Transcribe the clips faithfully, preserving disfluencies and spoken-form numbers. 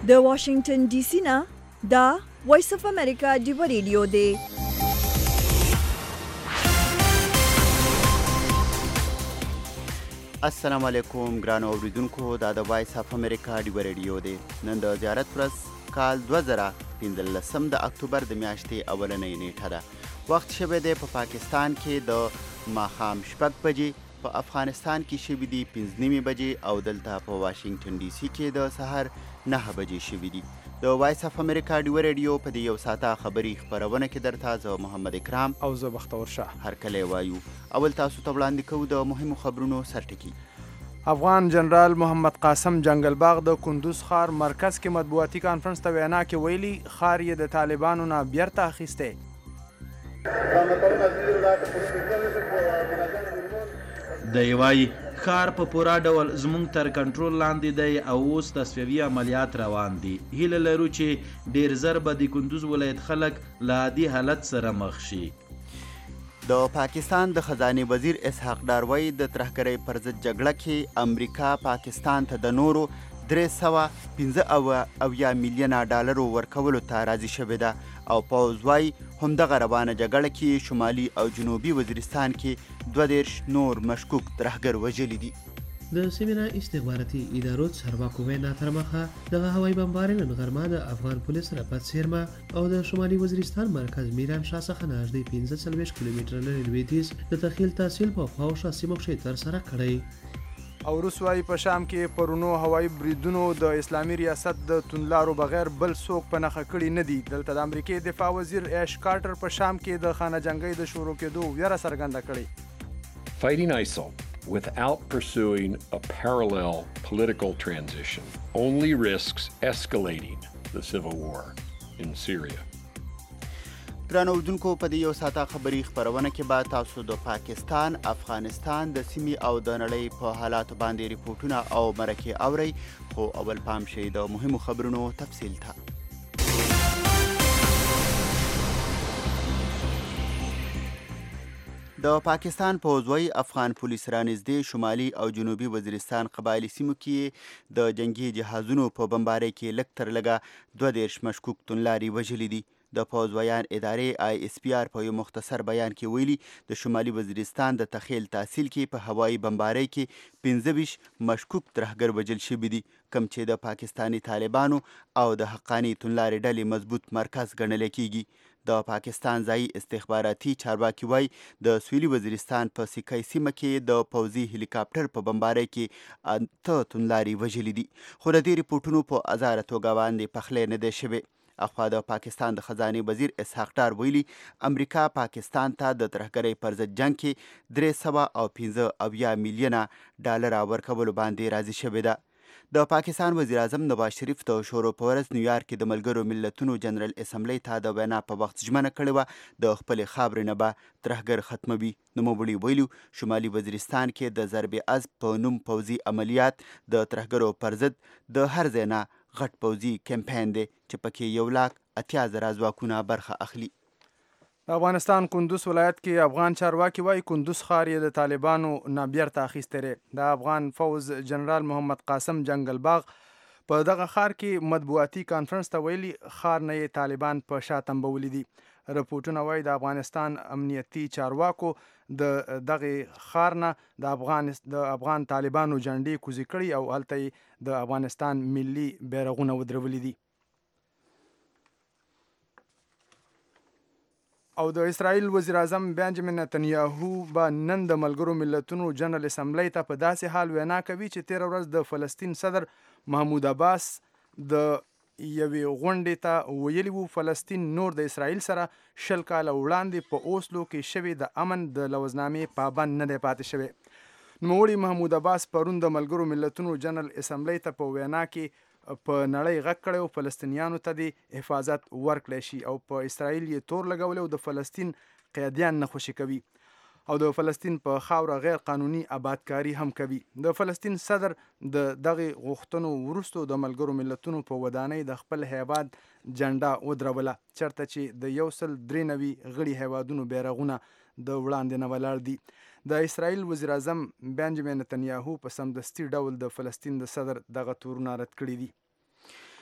د واشنگټن ډي سي نه دا وایس اف امریکا ډیو ریډیو دی. السلام علیکم ګرانو اوریدونکو، دا د وایس اف امریکا ډیو ریډیو دی. نن د زیارت ورځ کال دوه زره پنځلسم د اکتوبر د میاشتې اولنۍ نیټه ده. وخت شوی دی په پاکستان کې د ماښام شپږ بجې، په افغانستان کې شوي دي پنځه نیمې بجې او دلته په واشنګټن ډي سي کې د سهار نهه بجې شوي دي. د وایس اف امریکا ډیو ریډیو په دې یو ساعته خبري خپرونه کې درته زه محمد اکرام او زه بختور شاه هرکلی وایو. اول تاسو ته وړاندې کوو د مهمو خبرونو سرټکي. افغان جنرال محمد قاسم جنگل باغ د کندوز ښار مرکز کې مطبوعاتي کانفرنس ته وینا کې ویلي ښار یې د طالبانو نه بیرته اخیستی. دی وایي ښار په پوره ډول زموږ تر کنټرول لاندې دی او اوس تصفیوي عملیات روان دي. هیله لرو چې ډیر زر به د کندوز ولایت خلک له عادي حالت سره مخ شي. د پاکستان د خزانې وزیر اسحاق ډار وایي د ترهګرۍ پر ضد جګړه کې امریکا پاکستان ته د نورو درې سوه پنځه اویا میلیونه ډالرو ورکولو ته راضي شوې ده او پوځ وایي همدغه روانه جګړه کې شمالي او جنوبي وزیرستان کې دوه دېرش نور مشکوک ترهګر وژلي دي. د سیمه استخباراتي ادارو چارواکو وینا تر مخه دغه هوایي بمبارۍ نن غرمه د افغان پولیس رپد څیرمه او د شمالي وزیرستان مرکز میران شاه څخه نږدې پنځه څلوېښت کیلومتره لرې لویدیځ د تخیل تحصیل په خواوشا سیمو کښې ترسره کړی. او روس وایي په شام کې پرونو هوایي بریدونو د اسلامي ریاست د توندلارو بغیر بل څوک په نښه کړي نه دي. دلته د امریکې دفاع وزیر ایش کارټر په شام کې د خانه جنګۍ د شروع کېدو ویره څرګنده کړې. Fighting I S I L without pursuing a parallel political transition only risks escalating the civil war in Syria. ګرانو اردونکو، په دې یو ساعته خبري خپرونه کې به تاسو د پاکستان، افغانستان د سیمې او د نړۍ په حالاتو باندې ریپورټونه او مرکې اورئ. خو اول پام شئ د مهمو خبرونو تفصیل ته. د پاکستان پوځ وایي افغان پولیس رانږدې شمالي او جنوبي وزیرستان قبایلي سیمو کې د جنګي جهازونو په بمبارۍ کې لږ تر لږه دوه دېرش مشکوک توندلاري وژلي دي. د پوځ ویان ادارې آی اس پی آر په یو مختصر بیان کې ویلي د شمالي وزیرستان د تخیل تحصیل کې په هوایي بمبارۍ کې پنځه ویشت مشکوک ترهګر وژل شوي دي، کوم چې د پاکستاني طالبانو او د حقاني توندلارې ډلې مضبوط مرکز ګڼل کېږي. د پاکستان ځایي استخباراتي چارواکي وایي د سویلي وزیرستان په سیکۍ سیمه کې د پوځي هلیکاپټر په بمبارۍ کې اته توندلاري وژلي دي، خو د دې ریپورټونو په ازاره توګه باندې پخلی نه دی شوی. اخوا د پاکستان د خزانې وزیر اسحاق ډار ویلي امریکا پاکستان ته د ترهګرۍ پر ضد جنګ کې درې سوه او پنځه اویا میلیونه ډالره ورکولو باندې راضي شوې ده. د پاکستان وزیر اعظم نواز شریف د شورو په ورځ نیویارک کې د ملګرو ملتونو جنرال اسمبلی ته د وینا په وخت ژمنه کړې وه د خپلې خاورې نه به ترهګر ختموي. نوموړي ویلي شمالي وزیرستان کې د ضرب عزم په نوم پوځي عملیات د ترهګرو پر ضد د هر ځای نه غټ پوځي کمپاین دی چې پکې یو لاک اتیا زره ځواکونه برخه اخلي. د افغانستان کندوز ولایت کې افغان چارواکي وایي کندوز ښار یې د طالبانو نه بیرته اخیستی دی. د افغان فوز جنرال محمد قاسم جنگل باغ په دغه ښار کې مطبوعاتي کانفرنس ته ویلي ښار نه یې طالبان په شا تنبولي دي. رپورټونه وایي د افغانستان امنیتي چارواکو د دغه ښار نه د افغان د افغان طالبانو جنډې کوزې کړي او هلته یې د افغانستان ملي بیرغونه ودرولي دي. او د اسرائیل وزیر اعظم بنجامین نتنیاهو به نن د ملګرو ملتونو جنرال اسمبلی ته په داسې حال وینا کوي چې تېره ورځ د فلسطین صدر محمود عباس د یوې غونډې ته ویلي وو فلسطین نور د اسرائیل سره شل کاله وړاندې په اوسلو کې شوې د امن د لوزنامې پابند نه دی پاتې شوی. نوموړي محمود عباس پرون د ملګرو ملتونو جنرال اسمبلی ته په وینا کې په نړۍ غږ کړی او فلسطینیانو ته د حفاظت ورکړی شي او په اسرائیل یې تور لګولی او د فلسطین قیدیان نه خوشي کوي او د فلسطین په خاوره غیر قانوني آبادکاري هم کوي. د فلسطین صدر د دغه غوښتنو وروسته د ملګرو ملتونو په ودانۍ د خپل هیواد جنډه ودروله چېرته چې د یو سل درې نوي غړي هیوادونو بیرغونه د وړاندې نه ولاړ دي. د اسرائیل وزیر اعظم بنجامین نتنیاهو په سمدستي ډول د فلسطین د صدر دغه تورونه رد کړي دي.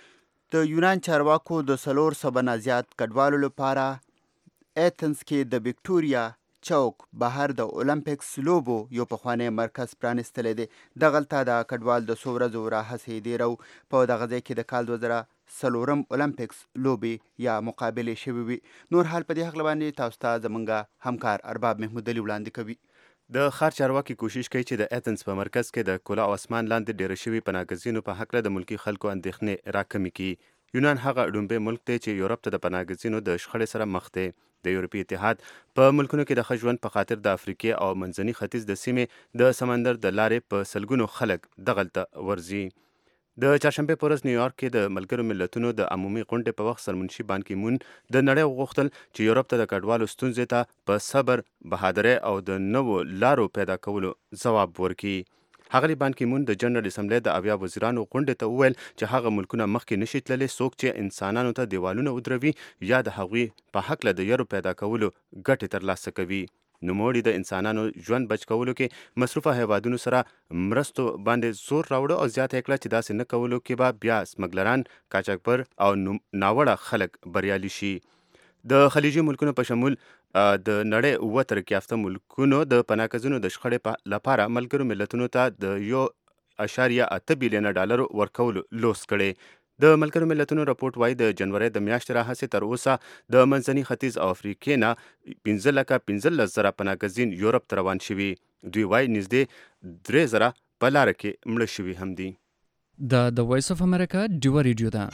د یونان چارواکو د څلور سوه نه زیات کډوالو لپاره ایتنز کې د وکټوریا چوک بهر د اولمپیکس لوبو یو پخوانی مرکز پرانیستلی دی. دغلته د کډوال د څو ورځو راهیسې ډېر او په دغه ځای کې د کال دوه زره څلورم اولمپیکس لوبې یا مقابلې شوې وي. نور حال په دې هکله باندې تاسو ته زموږ همکار ارباب محمود علي وړاندې کوي. د ښار چارواکي کوشش کوي چې د ایتنز په مرکز کې د کلا او اسمان لاندې ډېره شوي پناهګزینو په هکله د ملکي خلکو اندېښنې راکمې کړي. یونان هغه ډومبی ملک دی چې یورپ ته د پناهګزینو د شخړې سره مخ دی. د یورپي اتحاد په ملکونو کې د ښه ژوند په خاطر د افریقې او منځني ختیځ د سیمې د سمندر د لارې په سلګونو خلک دغلته ورځي. د چهارشنبې په ورځ نیویارک کې د ملګرو ملتونو د عمومي غونډې په وخت سرمنشي بان کی مون د نړۍ وغوښتل چې یورپ ته د کډوالو ستونزې ته په صبر، بهادرۍ او د نوو لارو پیدا کولو ځواب ورکړي. ښاغلي بان کی مون د جنرال اسمبلی د اویا وزیرانو غونډې ته وویل چې هغه ملکونه مخکې نشي تللی څوک چې انسانانو ته دیوالونه ودروي یا د هغوی په هکله د یرو پیدا کولو ګټې ترلاسه کوي. نوموړي د انسانانو ژوند بچ کولو کې مصروفه هیوادونو سره مرستو باندې زور راوړه او زیاته یې کړه چې داسې نه کولو کې به بیا سمګلران، قاچاقبر او ناوړه خلک بریالي شي. د خلیجي ملکونو په شمول د نړۍ اووه ترقي یافته ملکونو د پناهګزینو د شخړې لپاره ملګرو ملتونو ته د یو اشاریه اته بیلیونه ډالرو ورکولو لوس کړی. د ملګرو ملتونو راپورټ وایي د جنوري د میاشتې راهیسې تر اوسه د منځني ختیځ او افریقې نه پنځه لکه پنځلس زره پناهګزین یورپ ته روان شوي. دوی وایي نږدې درې زره په لاره کې مړه شوي هم دي. دا د وایس اف امریکا ډیوه ریډیو ده.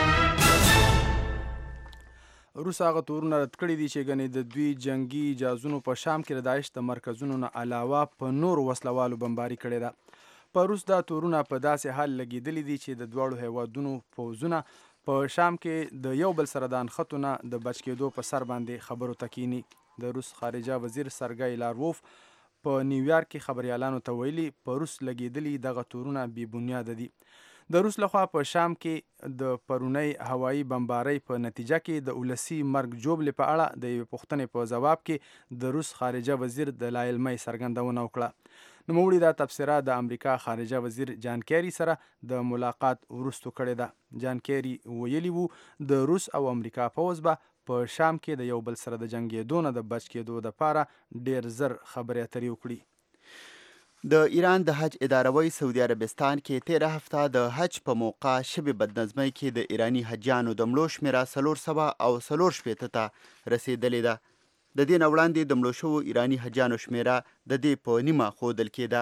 روس هغه تورونه رد کړي دي چې ګنې د دوی جنگي جهازونو په شام کې د داعش د مرکزونو نه علاوه په نورو وسلوالو بمباري کړې ده. په روس دا تورونه په داسې حال لګېدلي دي چې د دواړو هیوادونو پوځونه په شام کې د یو بل سره د انخطو نه د بچ کېدو په سر باندې خبرو ته کینی. د روس خارجه وزیر سرګی لاروف په نیویارک کې خبریالانو ته ویلي په روس لګېدلي دغه تورونه بې بنیاده دي. د روس لخوا په شام کې د پرونی هوایي بمبارۍ په نتیجه کې د ولسي مرګ جوړلې په اړه د یوې پوښتنې په ځواب کې د روس خارجه وزیر د لایلمۍ څرګندونه وکړه. نوموړي دا تبصره د امریکا خارجه وزیر جان کیری سره د ملاقات وروسته کړې ده. جان کیری ویلي وو د روس او امریکا پوځ به په شام کې د یو بل سره د جنګېدو نه د بچ کېدو دپاره ډېر زر خبرې اترې وکړي. د ایران د حج اداروي سعودي عربستان کې تیره هفته د حج په موقع شبه بدنظمۍ کې د ایرانی حجیانو د مړو شمېره څلور سوه او څلور شپېته ته رسېدلې ده. د دې نه وړاندې د مړو شوو ایرانی حجیانو شمېره د دې په نیمه ښودل کېده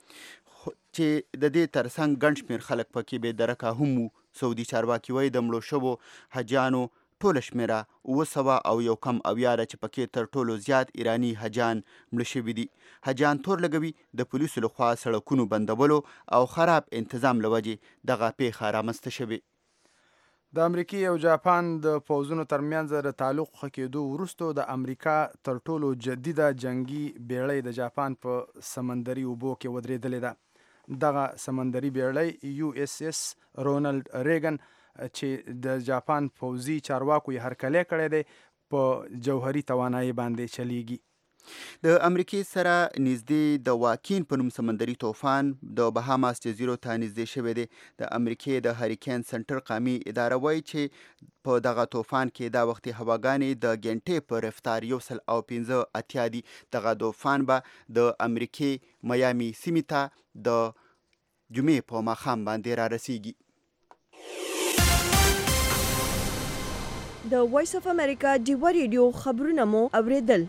چې د دې ترڅنګ ګڼ شمېر خلک پکې بې درکه هم وو. سعودي چارواکي وایي د مړو شوو حجیانو ټوله شمېره اووه سوه او یو کم اویا ده چې پکې تر ټولو زیات ایرانی حجیان مړه شوي دي. حجیان تور لګوي د پولیسو لخوا سړکونو بندولو او خراب انتظام له وجې دغه پیښه رامنځته شوې. د امریکې او جاپان د پوځونو ترمنځ د تعلق ښه کېدو وروسته د امریکا تر ټولو جدیده جنگي بیړۍ د جاپان په سمندري اوبو کې ودرېدلې ده. دغه سمندري بیړۍ یو اس اس رونالد ریګن چې د جاپان پوځي چارواکو یې هرکلی کړی دی په جوهري توانایي باندې چلیږي. د امریکې سره نږدې د واکین په نوم سمندري طوفان د بهاماس جزیرو ته نږدې شوی دی. د امریکې د هریکین سنټر قومي اداره وایي چې په دغه طوفان کې دا وختي هواګانې د ګنټې په رفتار یو سل او پنځه اتیا دي. دغه طوفان به د امریکې میامي سیمې ته د جمعې په ماښام باندې را رسیږي. د وایس اف امریکا ډیوه ریډیو خبرونه مو اوریدل.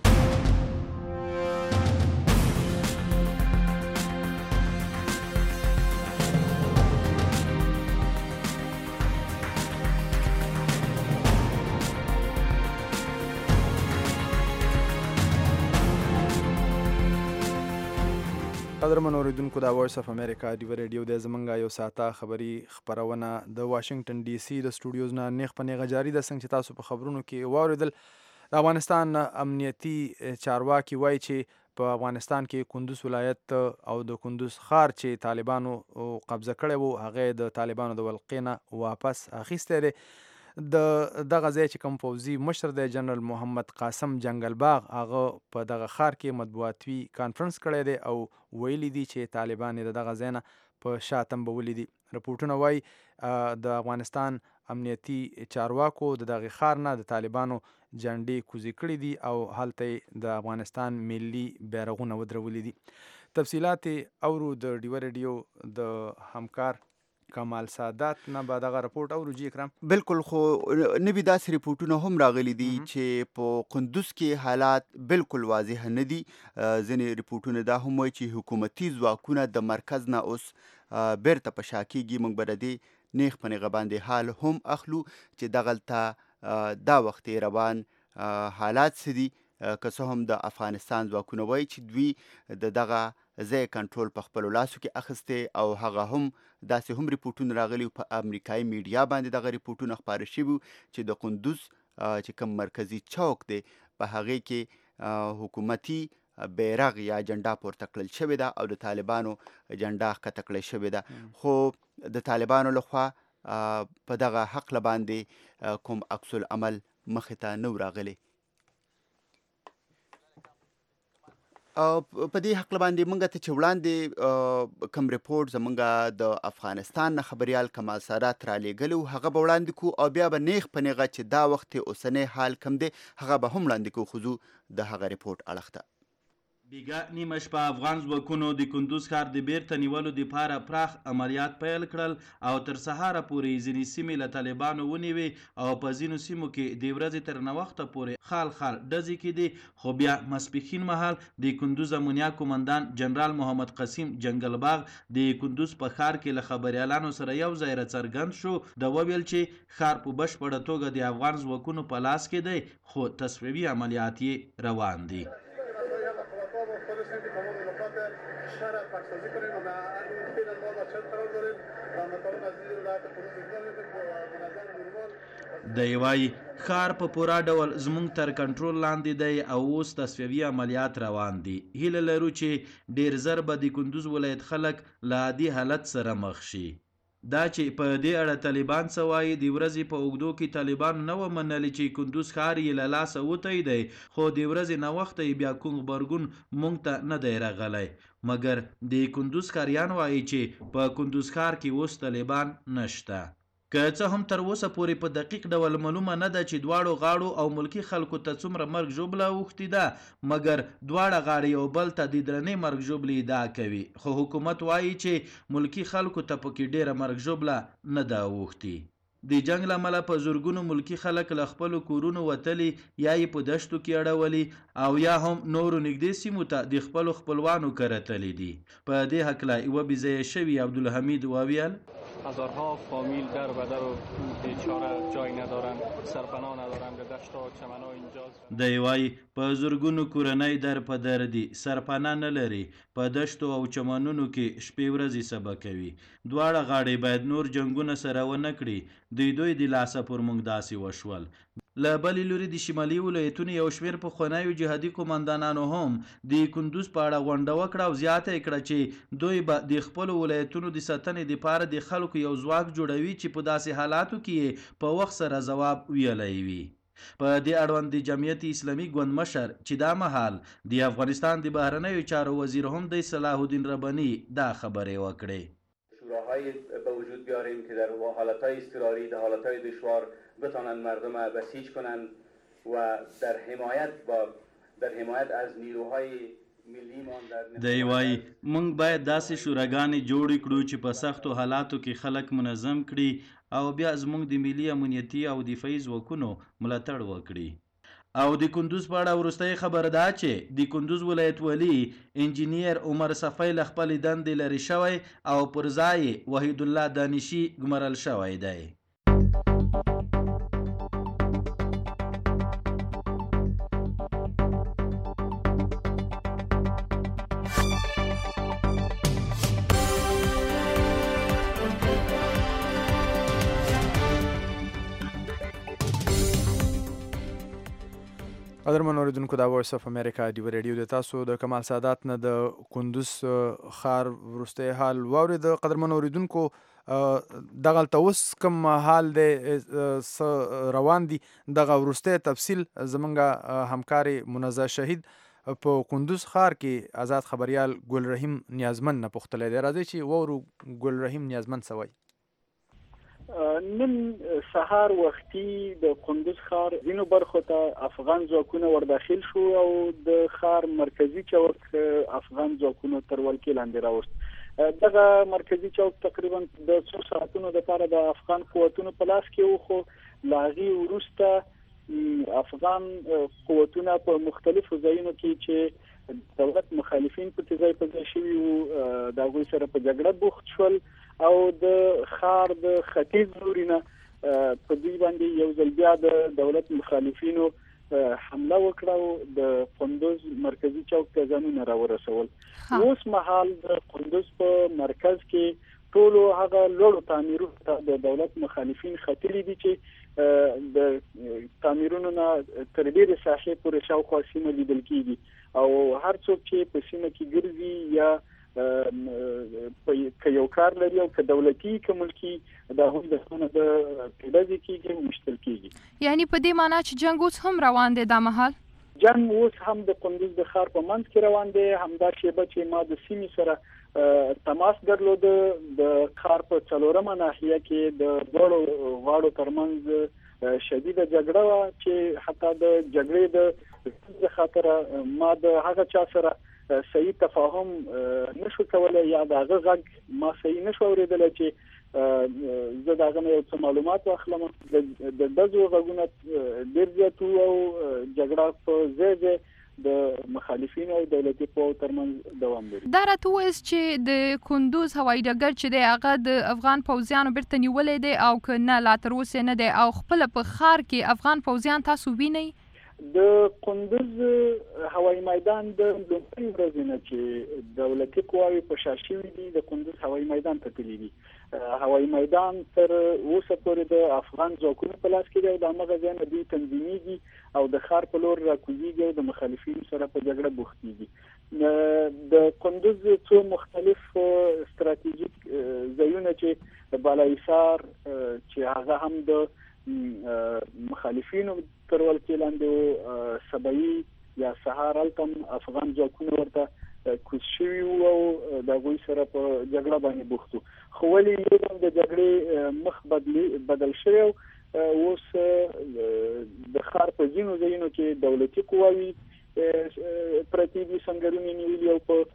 قدرمن اوریدونکو د وایس اف امریکا ډیوه ریډیو د زمونږ یو ساعته خبري خپرونه د واشنگټن ډي سي د سټوډیوز نه نیغ په نیغه جاري ده. څنګه چې تاسو په خبرونو کې واوریدل د افغانستان امنیتي چارواکي وایي چې په افغانستان کې کندوز ولایت او د کندوز ښار چې طالبانو قبضه کړی وو هغه د طالبانو د ولقې نه واپس اخیستی دی. د دغه ځای چې کوم پوځي مشر دی جنرال محمد قاسم جنګلباغ هغه په دغه ښار کې مطبوعاتي کانفرنس کړی دی او ویلي دي چې طالبان یې د دغه ځای نه په شا تمبولي دي. رپورټونه وایي د افغانستان امنیتي چارواکو د دغه ښار نه د طالبانو جنډې کوزې کړي دي او هلته د افغانستان ملي بیرغونه ودرولي دي. تفصیلات اورو د ډیوه ریډیو د همکار کمال سادات نه به دغه رپورټ اورو. جی اکرام بالکل، خو نوي داسې رپورټونه هم راغلي دي چې په قندوز کې حالات بالکل واضح نه دي. ځینې رپورټونه دا هم وایي چې حکومتي ځواکونه د مرکز نه اوس بیرته په شا کېږي. موږ به د دې نیغ په نیغه باندې حال هم اخلو چې دغلته دا وخت روان حالات څه دي. که څه هم د افغانستان ځواکونه وایي چې دوی د دغه ځای کنټرول په خپلو لاسو کې اخیستی او هغه هم داسې هم رپورټونه راغلي په امریکایي میډیا باندې دغه رپورټونه خپاره شوي چې د قندوز چې کوم مرکزي چوک دی په هغې کې حکومتي بیرغ یا جنډا پورته کړل شوې ده او د طالبانو جنډا ښکته کړی شوې ده. خو د طالبانو لخوا په دغه حق باندې کوم عکس العمل مخې ته نه و راغلی. په دې حق باندې موږ ته چې وړاندې کوم رپورټ زموږ د افغانستان نه خبریال کمال سادات را لېږلی و هغه به وړاندې کړو او بیا به نیغ په نیغه چې دا وخت اوسنی حال کم دی هغه به هم وړاندې کړو. خو ځو د هغه رپورټ اړخ ته. بیګا نیمه شپه افغان ځواکونو د کندوز ښار د بیرته نیولو دپاره پراخ عملیات پیل کړل او تر سهاره پورې ځینې سیمې له طالبانو ونیوې او په ځینو سیمو کې د ورځې تر نوخته پورې خال خال ډزې کېدې. خو بیا ماسپښین مهال د کندوز امنیه قومندان جنرال محمد قاسم جنګلباغ د کندوز په ښار کې له خبریالانو سره یو ځای راڅرګند شو. د وویل چې ښار په بشپړه توګه د افغان ځواکونو په لاس کې دی خو تصفیوي عملیات یې روان دي. دی وایي ښار په پوره ډول زموږ تر کنټرول لاندې دی او اوس تصفیوي عملیات روان دي. هیله لرو چې ډیر زر به د کندوز ولایت خلک له عادي حالت سره مخ شي. دا چې په دې اړه طالبان څه وایي، د ورځې په اوږدو کې طالبانو نه و منلي چې کندوز ښار یې له لاسه وتی دی، خو د ورځې ناوخته یې بیا کوم غبرګون موږ ته نه دی راغلی. مګر د کندوز ښاریان وایي چې په کندوز ښار کې اوس طالبان نشته. که څه هم تر اوسه پورې په دقیق ډول معلومه نه ده چې دواړو غاړو او ملکي خلکو ته څومره مرګ ژوبله اوښتې ده، مګر دواړه غاړې یو بل ته د درنې مرګ ژوبلې ادعا کوي. خو حکومت وایي چې ملکي خلکو ته پکې ډیره مرګ ژوبله نه ده اوښتې. د جنګ له امله په زرګونو ملکي خلک له خپلو کورونو وتلي یا یې په دشتو کې اړولي او یا هم نورو نږدې سیمو ته د خپلو خپلوانو کره تللي دي. په دې هکله یوه بېځایه شوي عبدالحمید وویل هزارها فامیل در و در و بیچاره جای ندارن، سرپناه ندارن، به دشت و چمن‌ها اینجاست. دی وایي په زرګونو کورنۍ در په در دي، سرپناه نه لري، په دشتو او چمنونو کې شپې ورځې سبا کوي. دواړه غاړې باید نور جنګونه سره ونه کړي. دوی دوی د لاسه پر موږ داسې وشول. له بلې لوري د شمالي ولایتونو یو شمېر پخوانیو جهادي قومندانانو هم د کندوز په اړه غونډه وکړه او زیاته یې کړه چې دوی به د خپلو ولایتونو د ساتنې دپاره د خلکو یو ځواک جوړوي چې په داسې حالاتو کې په وخت سره ځواب ویلی وي. په دې اړوند د جمعیت اسلامي ګوند مشر چې دا مهال د افغانستان د بهرنیو چارو وزیر هم دی صلاح الدین رباني دا خبرې وکړې. شوراهایی به وجود بیاریم که در حالتهای اضطراری، در حالتهای دشوار بتانند مردم بسیج کنند و در حمایت با در حمایت از نیروهای دی وایي موږ باید داسې شوراګانې جوړې کړو چې په سختو حالاتو کې خلک منظم کړي او بیا زموږ د ملي امنیتي او دفاعي ځواکونو ملاتړ وکړي. او د کندوز په اړه وروستۍ خبر ده چې د کندوز ولایت والي انجینیر عمر صفی له خپلې دندې لرې شوی او پر ځای وحید الله دانشي ګمارل شوی دی. قدرمن اوریدونکو دا وایس اف امریکا دی ریډیو د تاسو د کمال سادات نه د کندوز خار ورسته حال واوري د قدرمن اوریدونکو دغه توس کوم حال د روان دي دغه ورسته تفصیل زمونږه همکاري منزه شهید په کندوز خار کې آزاد خبريال ګل رحیم نیازمن نه پختلې دی راځي چې وورو ګل رحیم نیازمن سوي نن سهار وختي د کندوز خار ځینو برخو ته افغان ځواکونه ورداخل شو او د خار مرکزی چوک افغان ځواکونو تر ولکې لاندې راوست. دغه مرکزی چوک تقریبا د څو ساعتونو لپاره د افغان قوتونو په لاس کې و، خو لاغي وروسته افغان قوتونه په مختلفو ځایونو کې چې دولت مخالفین په ځای په ځای شوي وو د هغوی سره په جګړه بوخت شول او د خار د ختیځ لورینه په دوی باندې یو ځل بیا د دولت مخالفینو حمله وکړه او د کندوز مرکزی چوک ته ځانونه راورسول. اوس مهال د کندوز په مرکز کې ټول هغه لوړو تعمیرونو ته د دولت مخالفین ختلي دي چې د تعمیرونو نه تر ډېرې ساحې پورې شاوخوا سیمه لیدل کېږي او هر څوک چې په سیمه کې ګرځي یا که یو کار لري او که دولتي که ملکي د هغوی د څونه د پیډازي کېږي او مشتل کېږي. یعنی په دې معنا چې جنګ اوس هم روان دی دا مهال؟ جنګ اوس هم د کندوز د ښار په منځ کې روان دی. همدا شیبه چې ما د سیمې سره تماس درلوده د ښار په څلورمه ناحیه کې د دواړو غاړو ترمنځ شدیده جګړه وه چې حتی د جګړې د خاطره ما د هغه چا سره صحیح تفاهم نشو کولای یا د هغه غږ ما صحیح نشو اوریدلی چې زه د هغه نه یو څه معلومات واخلم. د دزو غږونه ډېر زیات وو او جګړه په ځای ځای د مخالفینو او دولتي قواو ترمنځ دوام لري. دا راته ووایاست چې د کندوز هوایي ډګر چې دی هغه د افغان پوځیانو بیرته نیولی دی او که نه لا تر اوسه نه دی او خپله په ښار کې افغان پوځیان تاسو وینئ؟ د کندوز هوایي میدان د لومړۍ ورځې نه چې دولتي قواوې په شا شوي دي د کندوز هوایي میدان ته تللي دي. هوایي میدان تر اوسه پورې د افغان ځواکونو په لاس کې دی او د همغه ځای نه دوی تنظیمیږي او د ښار په لور راکوزیږي او د مخالفینو سره په جګړه بوختېږي. د کندوز څو مختلف ستراتیژیک ځایونه چې بالاحصار چې هغه هم د مخالفینو تر ولکې لاندې سبعي یا سهار هلته افغان ځواکونه ورته کوز شوي وو او د هغوی سره په جګړه باندې بوخت وو. خو ولې یو ډول د جګړې مخ بدل شوی او اوس د ښار په ځینو ځایونو کې دولتي قواوې پرتې دي، سنګرونه نیولي او په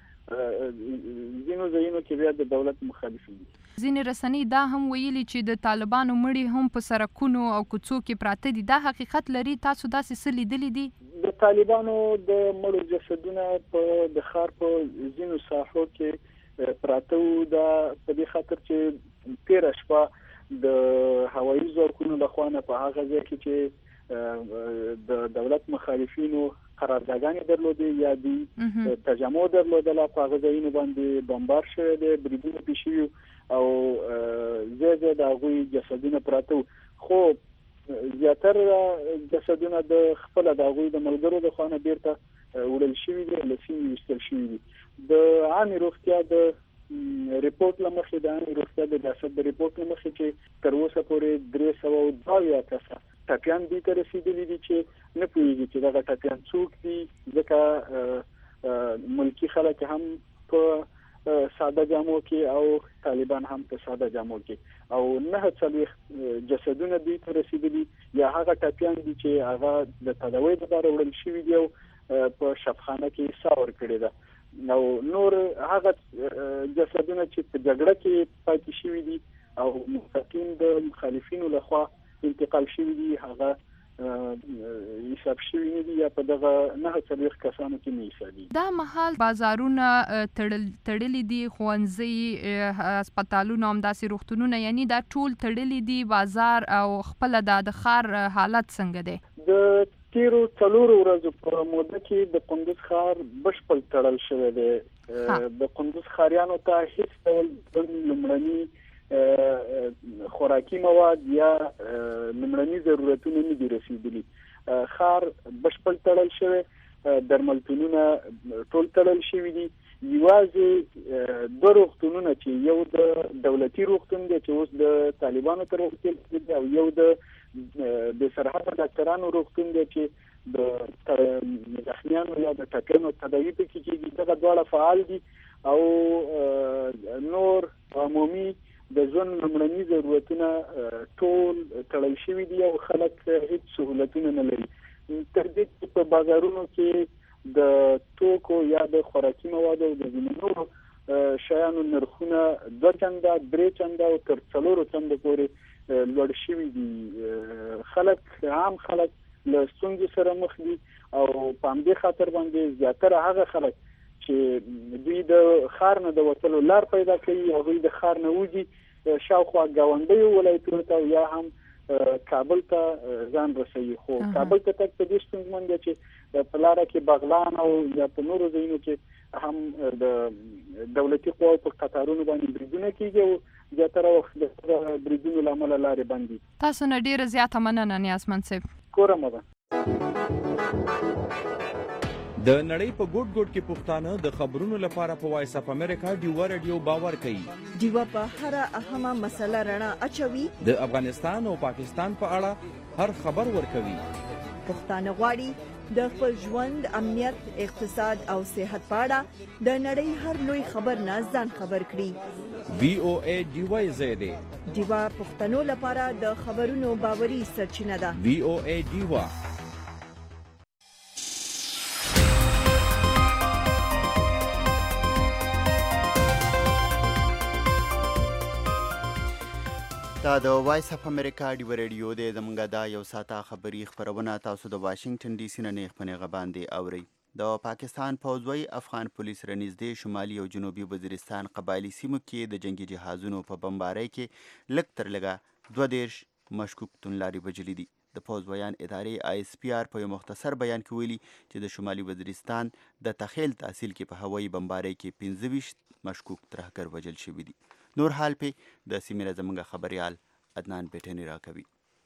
ځینو ځایونو کې بیا د دولت مخالفین دي. ځینې رسنۍ دا هم ویلي چې د طالبانو مړي هم په سړکونو او کوڅو کې پراته دي. دا حقیقت لري؟ تاسو داسې څه لیدلي دي؟ د طالبانو د مړو جسدونه په د ښار په ځینو ساحو کې پراته وو. دا په دې خاطر چې تېره شپه د هوایي ځواکونو لخوا نه په هغه ځای کې چې د دولت مخالفینو قراردادګانې درلودې یا دوی تجمع درلودله په هغه ځایونو باندې بمبار شوی دی، بریدونه پرې شوي او ځای ځای د هغوی جسدونه پراته وو. خو زیاتره جسدونه د خپله د هغوی د ملګرو د خوا نه بیرته وړل شوي دي، له سیمې ویستل شوي دي. د عامې روغتیا د ریپورټ له مخې د عامې روغتیا د ریاست د ریپورټ له مخې چې تر اوسه پورې درې سوه او دوه اویا کسه ټپیان دوی ته رسېدلي دي چې نه پوهېږي چې دغه ټپیان څوک دي، ځکه ملکي خلک هم په ساده جامو کې او طالبان هم په ساده جامو کې او نهه څلوېښت جسدونه دوی ته رسېدلي یا هغه ټپیان دي چې هغه د تداوۍ دپاره وړل شوي دي او په شفخانه کې ساه ورکړې ده. او نور هغه جسدونه چې په جګړه کې پاتې شوي دي او مستقیم د مخالفینو لخوا انتقال شوي دي هغه حساب شوي نه دي یا په دغه نهه څلوېښت کسانو کې نه حسابي. دا مهال بازارونه تړلي دي، ښوونځي، هسپتالونه، همداسې روغتونونه، یعنی دا ټول تړلي دي. بازار او خپله د ښار حالت څنګه دی؟ د تیرو څلورو ورځو په موده کې د کندوز ښار بشپړ تړل شوی دی. د کندوز ښاریانو ته هیڅ ډول لومړني خوراکي مواد یا لومړني ضرورتونه نه دي رسېدلي. خار بشپړ تړل شوی، درملتونونه ټول تړل شوي دي. یوازې دوه روغتونونه چې یو د دولتي روغتون دی چې اوس د طالبانو تر وکیل دی، او یو د د سرحد ډاکټرانو روغتون دی چې د زخمیانو یا د ټپیانو تداوي پکې کېږي، دغه دواړه فعال دي. او نور عمومي د ژوند لومړني ضرورتونه ټول تړل شوي دي او خلک هیڅ سهولتونه نه لري. تر دې چې په بازارونو کې د توکو یا د خوراکي موادو او د ځینو نورو شیانو نرخونه دوه چنده، درې چنده او تر څلورو چنده پورې لوړ شوي دي. خلک عام خلک له ستونزو سره مخ دي او په همدې خاطر باندې زیاتره هغه خلک چې دوی د ښار نه د وتلو لار پیدا کوي، هغوی د ښار نه وځي شاوخوا ګاونډیو ولایتونو ته یا هم کابل ته ځان رسوي. خو کابل ته تګ په دې ستونزمن دی چې په لاره کې بغلان او یا په نورو ځایونو کې هم د دولتي قواو په قطارونو باندې بریدونه کېږي او زیاتره وخت د بریدونو له امله لارې بند دي. تاسو نه ډېره زیاته مننه نیازمند صاحب. کوره مو ده. د نړۍ په ګوټ ګوټ کې پښتانه د خبرونو لپاره په وایس اف امریکا ډیوا رادیو باور کوي. ډیوا په هر اهمه مسله رڼا اچوي. د افغانستان او پاکستان په اړه هر خبر ورکوي. پښتانه غواړي د خپل ژوند، امنیت، اقتصاد او صحت په اړه د نړۍ هر لوی خبر نه ځان خبر کړي. وی او ای ډیوا زیاده ډیوا پښتنو لپاره د خبرونو باوري سرچینه ده. وی او ای ډیوا. دا د وایس اف امریکا ډیو ریډیو دی. زمونږ دا یو ساعته خبري خبرونه تاسو د واشنگټن ډي سي نه نیغ په نیغه باندې اورئ. د پاکستان پوځ وایي افغان پولیس را نږدې شمالي او جنوبي وزیرستان قبایلي سیمو کې د جنگي جهازونو په بمبارۍ کې لږ تر لږه دوه دېرش مشکوک توندلارې وژلي دي. د پوځ ویان ادارې آی اس پی آر په یو مختصر بیان کې ویلي چې د شمالي وزیرستان د تخیل تحصیل کې په هوایي بمبارۍ کې پنځه ویشت مشکوک ترهګر وژل شوي دي. نور حال پې د سیمې نه زموږ خبریال عدنان پیټنی راکوي.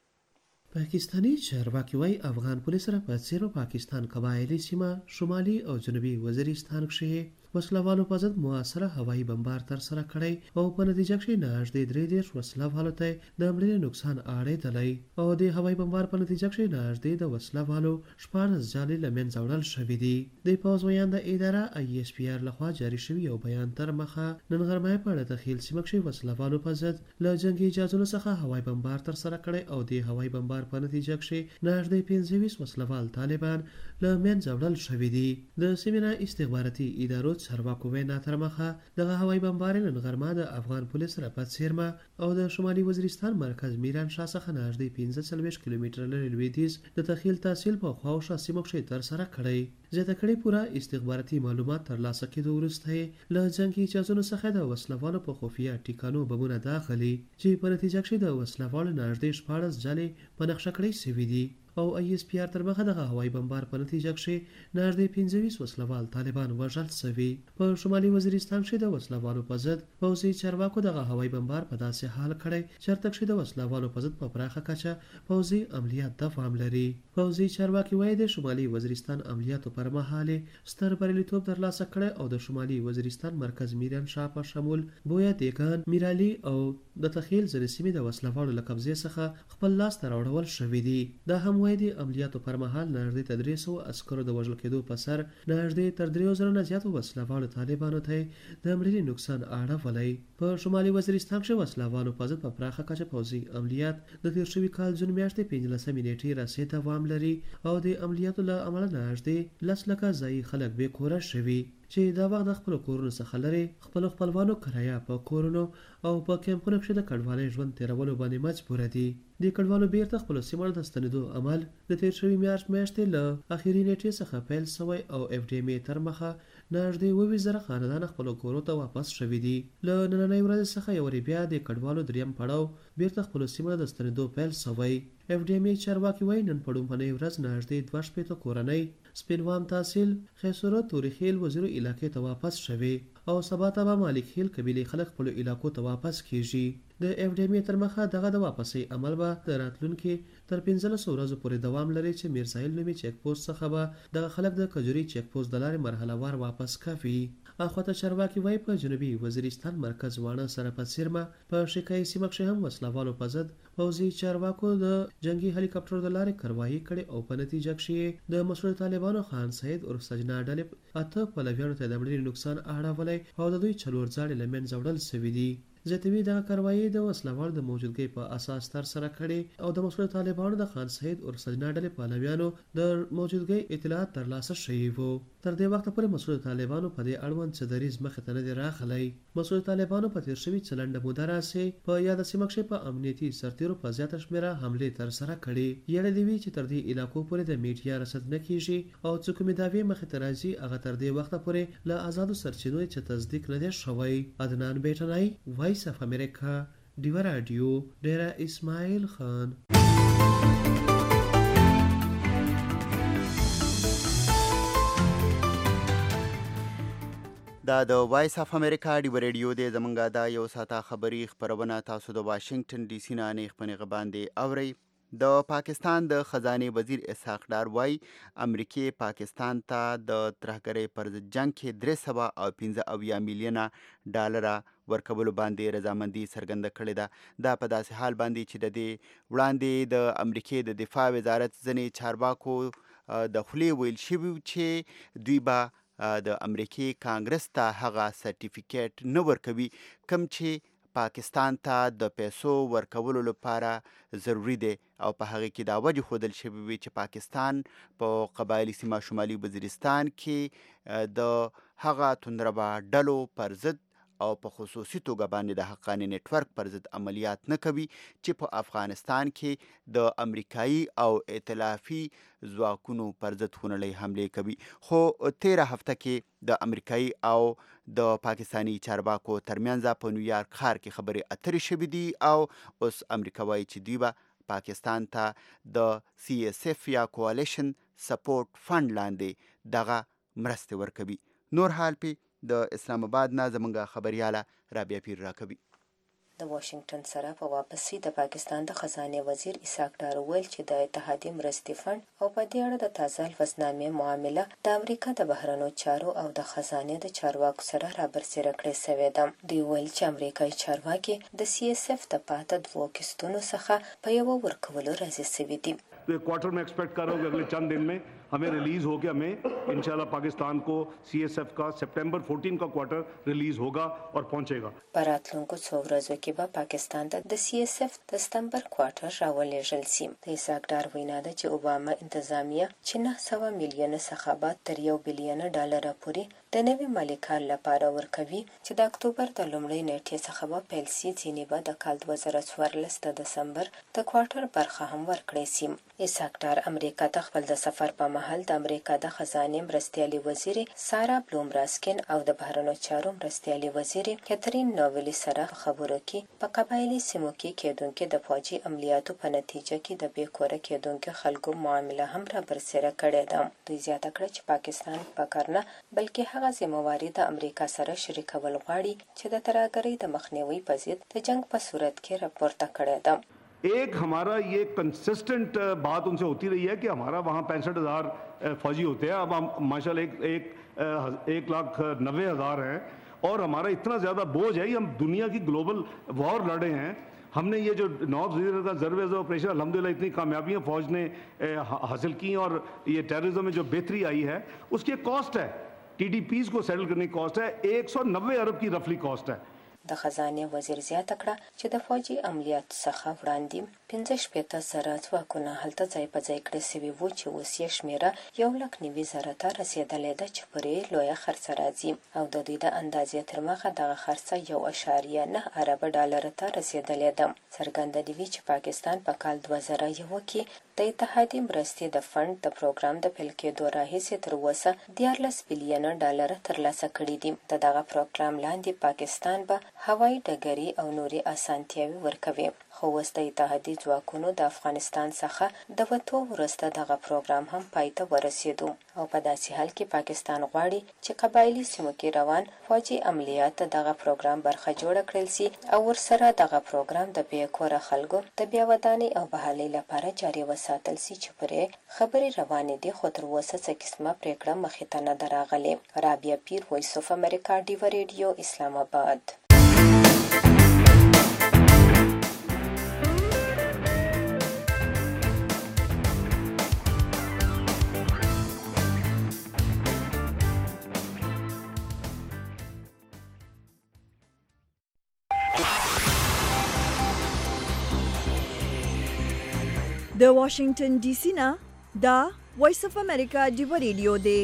پاکستانی چارواکي وایي افغان پولیس را په څیرو پاکستان قبایلي سیمه شمالي او جنوبي وزیرستان کښې وسلوالو په ضد موثره هوایي بمبار ترسره کړی او په نتیجه کښې نږدې درې دېرش وسلوالو ته د مړینې نقصان اړېدلی او د هوایي بمبار په نتیجه کښې نږدې د وسلوالو شپاړس ځالې له منځه وړل شوي دي. د پوځ ویان د اداره آی اس پي آر لخوا جاري شوي یو بیان تر مخه نن غرمه په اړه د خیل سیمه کښې وسلوالو په ضد له جنګي جهازونو څخه هوایي بمبار ترسره کړی او د هوایي بمبار په نتیجه کښې نږدې پنځه ویشت وسلوال طالبان له منځه وړل شوي دي. د سیمې نه استخباراتي ادارو چارواکو وینا تر مخه دغه هوایي بمبارۍ نن غرمه د افغان پولیس را په څیرمه او د شمالي وزیرستان مرکز میران شاه څخه نږدې پنځه څلوېښت کیلومتره لرې لویدیځ د تخیل تحصیل په خواوشا سیمو کښې ترسره کړی. زیاته کړې پوره استخباراتي معلومات ترلاسه کېدو وروسته یې له جنګي جهازونو څخه د وسلوالو په خفیه ټیکانو بمونه داخلي چې په نتیجه کښې د وسلوالو نږدې شپاړس ځلې په نقشه کړی سوي دي او آی اس پي آر تر مخه دغه هوایي بمبار په نتیجه کښې نږدې پنځه ویشت وسلوال طالبان وژل سوي. په شمالي وزیرستان کښې د وسلوالو په ضد پوځي چارواکو دغه هوایي بمبار په داسې حال کړی چېرته کښې د وسلوالو په ضد په پراخه کچه پوځي عملیات دوام لري. پوځي چارواکي وایي د شمالي وزیرستان عملیاتو پر مهال ستر بریالیتوب ترلاسه کړی او د شمالي وزیرستان مرکز میران شاه په شمول بویا دیګان، میرالي او د تخیل ځینې سیمې د وسلوالو له قبضې څخه خپل لاس ته راوړل شوي دي. دا هم وایي د عملیاتو پر مهال نږدې تر درې سوو عسکرو د وژل کېدو په سر نږدې تر دریو زرو نه زیاتو وسلوالو طالبانو ته د مړینې نقصان اړولی. په شمالي وزیرستان کښې وسلوالو په ضد په پراخه کچه پوځي عملیات د تېر شوي کال جون میاشتې پنځلسمې نیټې راهیسې دوام لري او د عملیاتو له امله نږدې لس لکه ځایي خلک بې کوره شوي چې دا وخت د خپلو کورونو څخه لرې خپلو خپلوانو کرایه په کورونو او په کیمپونو کښې د کډوالۍ ژوند تېرولو باندې مجبوره دي. د کډوالو بیرته خپلو سیمو د ستنېدو عمل د تېر شوي میاشت میاشتې له اخري نیټې څخه پیل سوی او اف ډي ایم ای تر مخه نږدې اووه ویشت زره خاندان خپلو کورو ته واپس شوي دي. له نننۍ ورځې څخه یو وارې بیا د کډوالو دریم پړاو بیرته خپلو سیمو د ستنېدو پیل سوی. اف ډي ایم ای چارواکي وایي نن په لومړنۍ ورځ نږدې دوه شپېته کورنۍ سپینوام تحصیل، خیسورو، تورخیل، وزیرو علاقې ته واپس شوي او سبا ته به مالک خیل قبیلې خلک خپلو علاقو ته واپس کیږي. د اف ډي ام تر مخه دغه د واپسې عمل به د راتلونکي تر پنځلسو ورځو پورې دوام لري چې میرساحل نومي چیک پوسټ څخه به دغه خلک د کجوري چیک پوسټ د لارې مرحله وار واپس کوي. اخواته چارواکي وایي په جنوبي وزیرستان مرکز واڼه سره په څیرمه په شیکایي سیمه کښې هم وسلوالو په ضد پوځي چارواکو د جنگي هلیکاپټر د لارې کاروايي کړې او په نتیجه کښې د مسؤل طالبانو خان سید عرف سجنا ډلې اته پلویانو ته د مړینې نقصان اړولی او د دوی څلور ځاړې له منځه وړل سوي دي. زیاتوي دغه کاروايي د وسلوالو د موجودګۍ په اساس ترسره کړې او د مسؤل طالبانو د خان سید عرف سجنا ډلې پلویانو د موجودګۍ اطلاعات ترلاسه شوي وو. تر دې وخته پورې مسؤل طالبانو په دې اړوند څه دریځ مخې ته نه دی راغلی. مسؤل طالبانو په تیر شوي څه لنډه موده راسې په یاده سیمه کښې په امنیتي سرتیرو په زیاته شمېره حملې ترسره کړې. یاده دې وي چې تر دې علاقو پورې د میډیا رسد نه کیږي او څه کومې دعوې مخې ته راځي هغه تر دې وخته پورې له آزادو سرچینو چې تصدیق نه دی شوی. عدنان بیټنای، وایس اف امریکا، ډیوه راډیو، ډیره اسماعیل خان. دا د وایس اف امریکا ډیوه ریډیو دی. زمونږ دا یو ساعته خبري خپرونه تاسو د واشنگټن ډي سي نه نیغ په نیغه باندې اورئ. د پاکستان د خزانې وزیر اسحاق ډار وایي امریکې پاکستان ته د ترهګرۍ پر ضد جنګ کې درې سوه او پنځه اویا میلیونه ډالره ورکولو باندې رضامندي څرګنده کړې ده. دا په داسې حال باندې چې د دې وړاندې د امریکې د دفاع وزارت ځینې چارواکو د خولې ویل شوي چې دوی به د امریکې کانګرس ته هغه سرټیفیکیټ نه ورکوي کوم چې پاکستان ته د پیسو ورکولو لپاره ضروری دی او په هغه کې دا وجه ښودل شوی وي چې پاکستان په قبایلي سیمه شمالي وزیرستان کې د هغه توندربا ډلو پر ضد او په خصوصي توګه باندې د حقاني نیټورک پر ضد عملیات نه کوي چې په افغانستان کې د امریکایي او ائتلافي ځواکونو پر ضد خونړۍ حملې کوي. خو تیره هفته کې د امریکایي او د پاکستانی چارواکو ترمنځ په نیویارک ښار کې خبرې اترې شوې دي او اوس امریکا وایي چې دوی به پاکستان ته د سی ایس ایف یا کوalition سپورټ فند لاندې دغه مرستې ورکوي. نور حال پی د اسلام آباد نه زمونږ خبریاله رابعه پیر راکوي. د واشنگټن سره په واپسي د پاکستان د خزانه وزیر اسحاق ډار ویل چې د اتحادیې مرستې فند او په دې اړه د تازه الفسنامې معامله د امریکا د بهرنیو چارو او د خزانه د چارواکو سره رابرسېره کړې شوې ده. دوی ویل چې امریکایي چارواکي د سی ایس ایف د پاته دوو کیستونو څخه په یو ورکولو راضي شوي دي. Quarter में expect कर रहा हूँ कि अगले चंद दिन में हमें रिलीज हो के हमें इंशाल्लाह पाकिस्तान को सी एस एफ का सितंबर चौदह का क्वार्टर रिलीज होगा और पहुंचेगा. براتلونکو څو ورځو کې به پاکستان ته د سی ایس ایف د ستمبر کوارټر راولېږل شي. د اسحاق ډار وینا ده چې اوباما انتظامیه چې نه سوه میلیونه څخه به تر یو بیلیونه ډالره پورې د نوي مالي کال لپاره ورکوي چې د اکتوبر د لومړۍ نیټې څخه به پیل شي. ځینې به د کال دوه زره څوارلس د دسمبر د کوارټر برخه هم ورکړی شي. اسحاق ډار امریکا ته خپل د سفر په مهال د امریکا د خزانې مرستیالي وزیر سارا بلوم راسکن او د بهرنیو چارو مرستیالي وزیر کیترین نوویلی سره خبرو کې په قبایلي سیمو کې کېدونکې د فوجي عملیاتو په نتیجه کې د بې کوره کېدونکو خلکو معامله هم رابرسېره کړې ده. دوی زیاته کړه چې پاکستان فقر نه بلکې هغه ذمہواري د امریکا سره شریکول غواړي چې د ترهګرۍ د مخنیوي په ضد د جنگ په صورت کې راپورته کړې ده. एक हमारा ये कंसिस्टेंट बात उनसे होती रही है कि हमारा वहाँ पैंसठ हज़ार फौजी होते हैं. अब हम माशाल्लाह एक एक एक लाख नब्बे हज़ार हैं और हमारा इतना ज़्यादा बोझ है कि हम दुनिया की ग्लोबल वॉर लड़े हैं. हमने ये जो नॉर्थ वजीर का जरवेज ऑपरेशन अल्हम्दुलिल्लाह इतनी कामयाबियाँ फ़ौज ने हासिल की और ये टेररिज्म में जो बेहतरी आई है उसकी एक कॉस्ट है. टी डी पीज़ को सेटल करने की कॉस्ट है एक सौ नब्बे अरब की रफली कॉस्ट है. د خزانه وزیر زیاته کړه چې د فوجي عملیاتو څخه وړاندې پنځه شپېته زره ځواکونه هلته ځای په ځای کړي شوي وو چې اوس یې شمېره یو لک نوي زره ته رسېدلې ده چې پرې لویه خرڅه راځي او د دوی د اندازې تر مخه دغه خرڅه یو اعشاریه نه ارب ډالر ته رسېدلې ده. څرګنده دي چې پاکستان په کال دوه زره یو کې د اتحادیې مرستې د فند د پروګرام د پیل کېدو راهیسې تر اوسه دیارلس بیلیونه ډالر ترلاسه کړي دي. د دغه پروګرام لاندې پاکستان به هوایي ډګري او نوري اسانتیاوي ورکوي. خو اوس د اتحادیې ځواکونو د افغانستان څخه د وتو وروسته دغه پروګرام هم پای ته ورسېدو. او په داسې حال کې پاکستان غواړي چې قبایلی سیمو کې روان فوجي عملیات دغه پروګرام برخه جوړه کړل سي او ورسره دغه پروګرام د بې کوره خلکو د بیا ودانۍ او بحالۍ لپاره جاري وساتل سي چې پرې خبرې روانې دي، خو تر اوسه څه قسمه پرېکړه مخې ته نه ده راغلې. رابعه پیر، وایس اف امریکا، ډیوه ریډیو، اسلام آباد. د واشنگټن ډي سي نه دا وایس اف امریکا ډیوه ریډیو دی.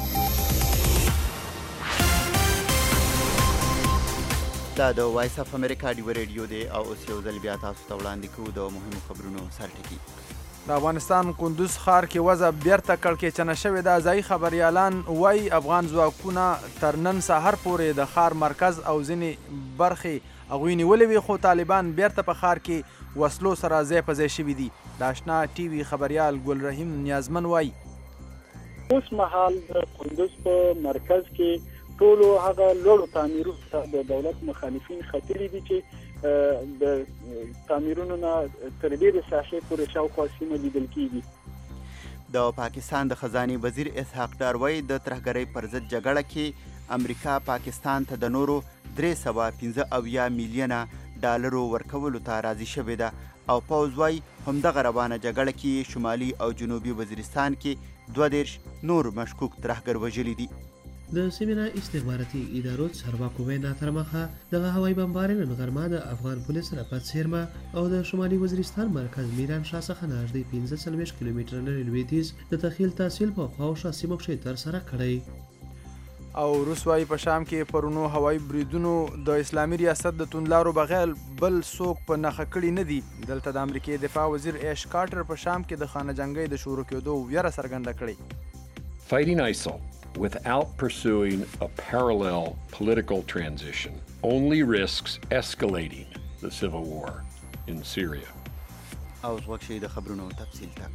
دا د وایس اف امریکا ډیوه ریډیو دی او اوس یو ځل بیا تاسو ته وړاندې کوو د مهمو خبرونو سرټکي. د افغانستان کندوز ښار کې وضع بیرته کړکېچنه شوې ده. ځایي خبریالان وایي افغان ځواکونه تر نن سهار پورې د ښار مرکز او ځینې برخې هغوی نیولې وي، خو طالبان بیرته په ښار کې وسلو سره ځای په ځای شوي دي. د آشنا ټي وي خبریال ګل رحیم نیازمن وایي اوس مهال د کندوز په مرکز کې ټولو هغه لوړو تعمیرونو ته د دولت مخالفین ختلي دي چې د تعمیرونو نه تر ډېرې ساحې پورې شاوخوا سیمه لیدل کېږي. د پاکستان د خزانې وزیر اسحاق ډار وایي د ترهګرۍ پر ضد جګړه کې امریکا پاکستان ته د نورو درې سوه پنځه اویا میلیونه ډالرو ورکولو ته راضي شوې ده او پوځ وایي همدغه روانه جګړه کې شمالي او جنوبي وزیرستان کې دوه دېرش نور مشکوک ترهګر وژلي دي. د سیمه نه استخباراتي ادارو چارواکو وینا تر مخه دغه هوایي بمبارۍ نن غرمه د افغان پولیس رپټ څیرمه او د شمالي وزیرستان مرکز میران شاه څخه نږدې پنځه څلوېښت کیلومتره لرې لویدیځ د تخیل تحصیل په خواوشا سیمو کې ترسره کړی. او روس وایي په شام کې پرونو هوایي بریدونو د اسلامي ریاست د توندلارو بغیر بل څوک په نښه کړي نه دي. دلته د امریکې دفاع وزیر ایش کارټر په شام کې د خانه جنګۍ د شروع کېدو ویره څرګنده کړې. Fighting ISIL without pursuing a parallel political transition only risks escalating the civil war in Syria. او وخت شي د خبرونو تفصیل ته.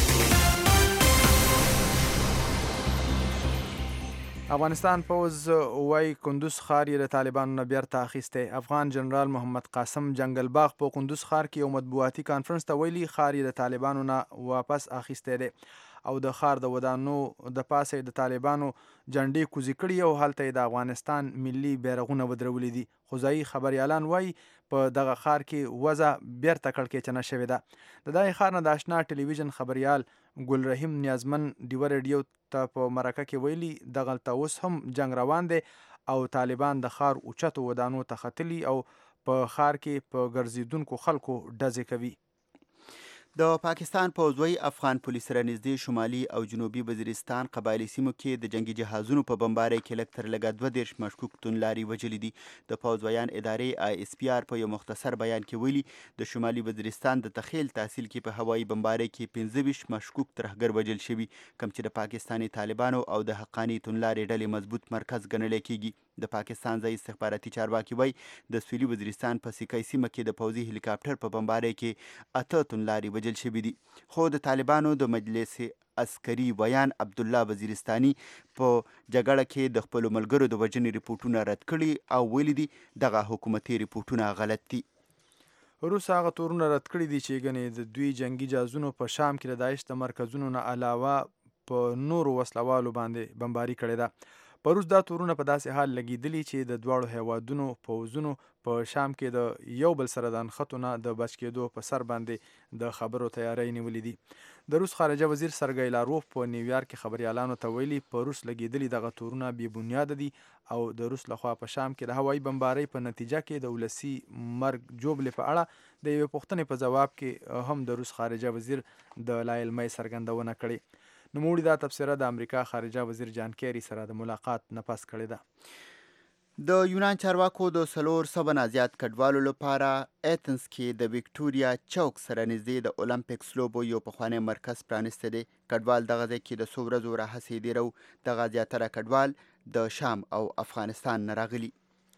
افغانستان پوز وای کندوز ښار یې د طالبانو نه بیرته اخیستی. افغان جنرال محمد قاسم جنگل باغ په کندوز ښار کې یو مطبوعاتي کانفرنس ته ویلي ښار یې د طالبانو نه واپس اخیستی دی او د ښار د ودانو د پاسه د طالبانو جنډې کوزې کړي او هلته د افغانستان ملي بیرغونه ودرولي دي. خو ځایي خبریالان وایي په دغه ښار کې وضع بیرته کړکېچنه شوې ده. د دغه ښار نه د آشنا ټلویزیون خبریال ګل رحیم نیازمن ډیوه ریډیو ته په مرکه کې ویلي دغلته اوس هم جنگ روان دی او طالبان د ښار اوچتو ودانو ته ختلي او په ښار کې په ګرځېدونکو خلکو ډزې کوي. د پاکستان پوځ وایي افغان پولیس سره نږدې شمالي او جنوبي وزیرستان قبایلي سیمو کې د جنگي جهازونو په بمبارۍ کې لږ تر لږه دوه دېرش مشکوک توندلاري وژلي دي. د پوځ ویان ادارې آی اس پی آر په یو مختصر بیان کې ویلي د شمالي وزیرستان د تخیل تحصیل کې په هوایي بمبارۍ کې پنځه ویشت مشکوک ترهګر وژل شوي، کوم چې د پاکستاني طالبانو او د حقاني توندلارې ډلې مضبوط مرکز ګڼلی کېږي. د پاکستان ځایي استخباراتي چارواکي وایي د سویلي وزیرستان په سیکۍ سیمه کې د پوځي هلیکاپټر په بمبارۍ کې اته توندلاري وژل شوي دي. خو د طالبانو د مجلس عسکري ویان عبدالله وزیرستاني په جګړه کې د خپلو ملګرو د وژنې ریپورټونه رد کړي او ویلي دي دغه حکومتي ریپورټونه غلط دي. روس هغه تورونه رد کړي دي چې ګنې د دوی جنگي جهازونو په شام کې د داعش د مرکزونو نه علاوه په نورو وسلوالو باندې بمباري کړې ده. په روس دا تورونه په داسې حال لګېدلي چې د دواړو هیوادونو پوځونو په شام کې د یو بل سره د نښتو نه د بچ کېدو په سر باندې د خبرو تیاری نیولې دي. د روس خارجه وزیر سرګی لاروف په نیویارک کې خبریالانو ته ویلي په روس لګېدلي دغه تورونه بې بنیاده دي او د روس لخوا په شام کې د هوایي بمبارۍ په نتیجه کې د ولسي مرګ جوړې په اړه د یوې پوښتنې په ځواب کې هم د روس خارجه وزیر د لا علمۍ څرګندونه کړې. نوموړي دا تبصره د امریکا خارجه وزیر جان کیری سره د ملاقات نه پس کړې ده. د یونان چارواکو د څلور سوه نه زیات کډوالو لپاره ایتنز کې د ویکټوریا چوک سره نږدې د اولمپیکس لوبو یو پخوانی مرکز پرانیستی دی. کډوال دغه ځای کې د څو ورځو راهیسې دي او دغه زیاتره کډوال د شام او افغانستان نه راغلي.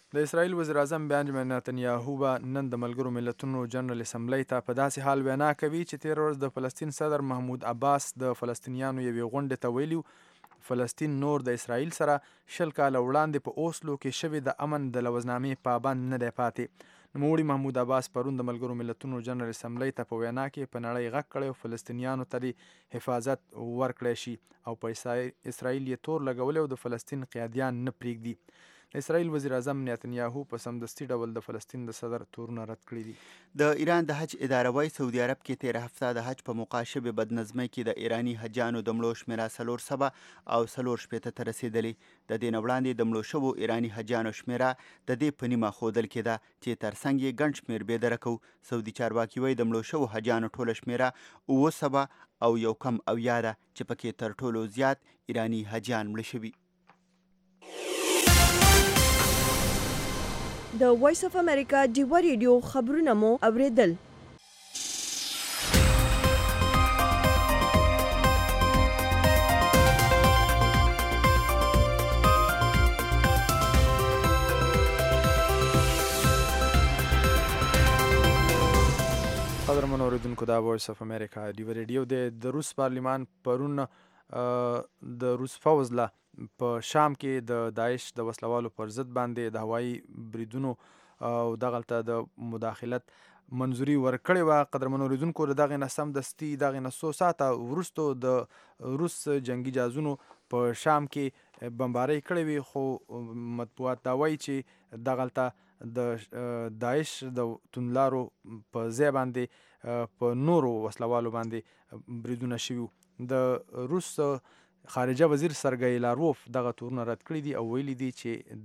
د اسرائیل وزیر اعظم بنجامین نتنیاهو به نن د ملګرو ملتونو جنرال اسمبلی ته په داسې حال وینا کوي چې تېره ورځ د فلسطین صدر محمود عباس د فلسطینیانو یوې غونډې ته ویلي فلسطین نور د اسرائیل سره شل کاله وړاندې په اوسلو کې شوې د امن د لوزنامې پابند نه دی پاتې. نوموړي محمود عباس پرون د ملګرو ملتونو جنرال اسمبلی ته په وینا کې په نړۍ غږ کړی او فلسطینیانو ته حفاظت ورکړی شي او په اسرائیل یې تور لګولی او د فلسطین قیادیان نه پرېږدي. د اسرائیل وزیر اعظم نتنیاهو په سمدستي ډول د فلسطین د صدر تورونه رد کړي دي. د ایران د حج اداره وايي سعودي عرب کې تېره هفته د حج په موقع شوې بدنظمۍ کې د ایراني حجانو د مړو شمېره څلور سوه او څلور شپېته ته رسېدلې. د دې نه وړاندې د مړو شوو ایراني حجانو شمېره د دې په نیمه ښودل کېده چې تر څنګ یې ګڼ شمېر بېدره کو. سعودي چارواکي وایي د مړو شوو حجانو ټوله شمېره اووه سوه او یو کم اویا ده چې پکې تر ټولو زیات ایراني حجان مړه شوي. د وایس اف امریکا ډیوه ریډیو خبرونه مو اوریدل. قدرمنو اوریدونکو دا وایس اف امریکا ډیوه ریډیو دی. د روس پارلیمان پرون د روس پوځ له په شام کې د داعش د وسلوالو پر ضد باندې د هوایي بریدونو او دغلته د مداخلت منظوري ورکړې وه. قدرمنو اوریدونکو د دغې نه سمدستي دغې نه څو ساعته وروستو د روس جنګي جهازونو په شام کې بمبارۍ کړې وي، خو مطبوعات دا وایي چې دغلته د داعش د توندلارو په ځای باندې په نورو وسلوالو باندې بریدونه شوي. د روس خارجه وزیر سرګی لاروف دغه تورونه رد کړي دي او ویلي دي چې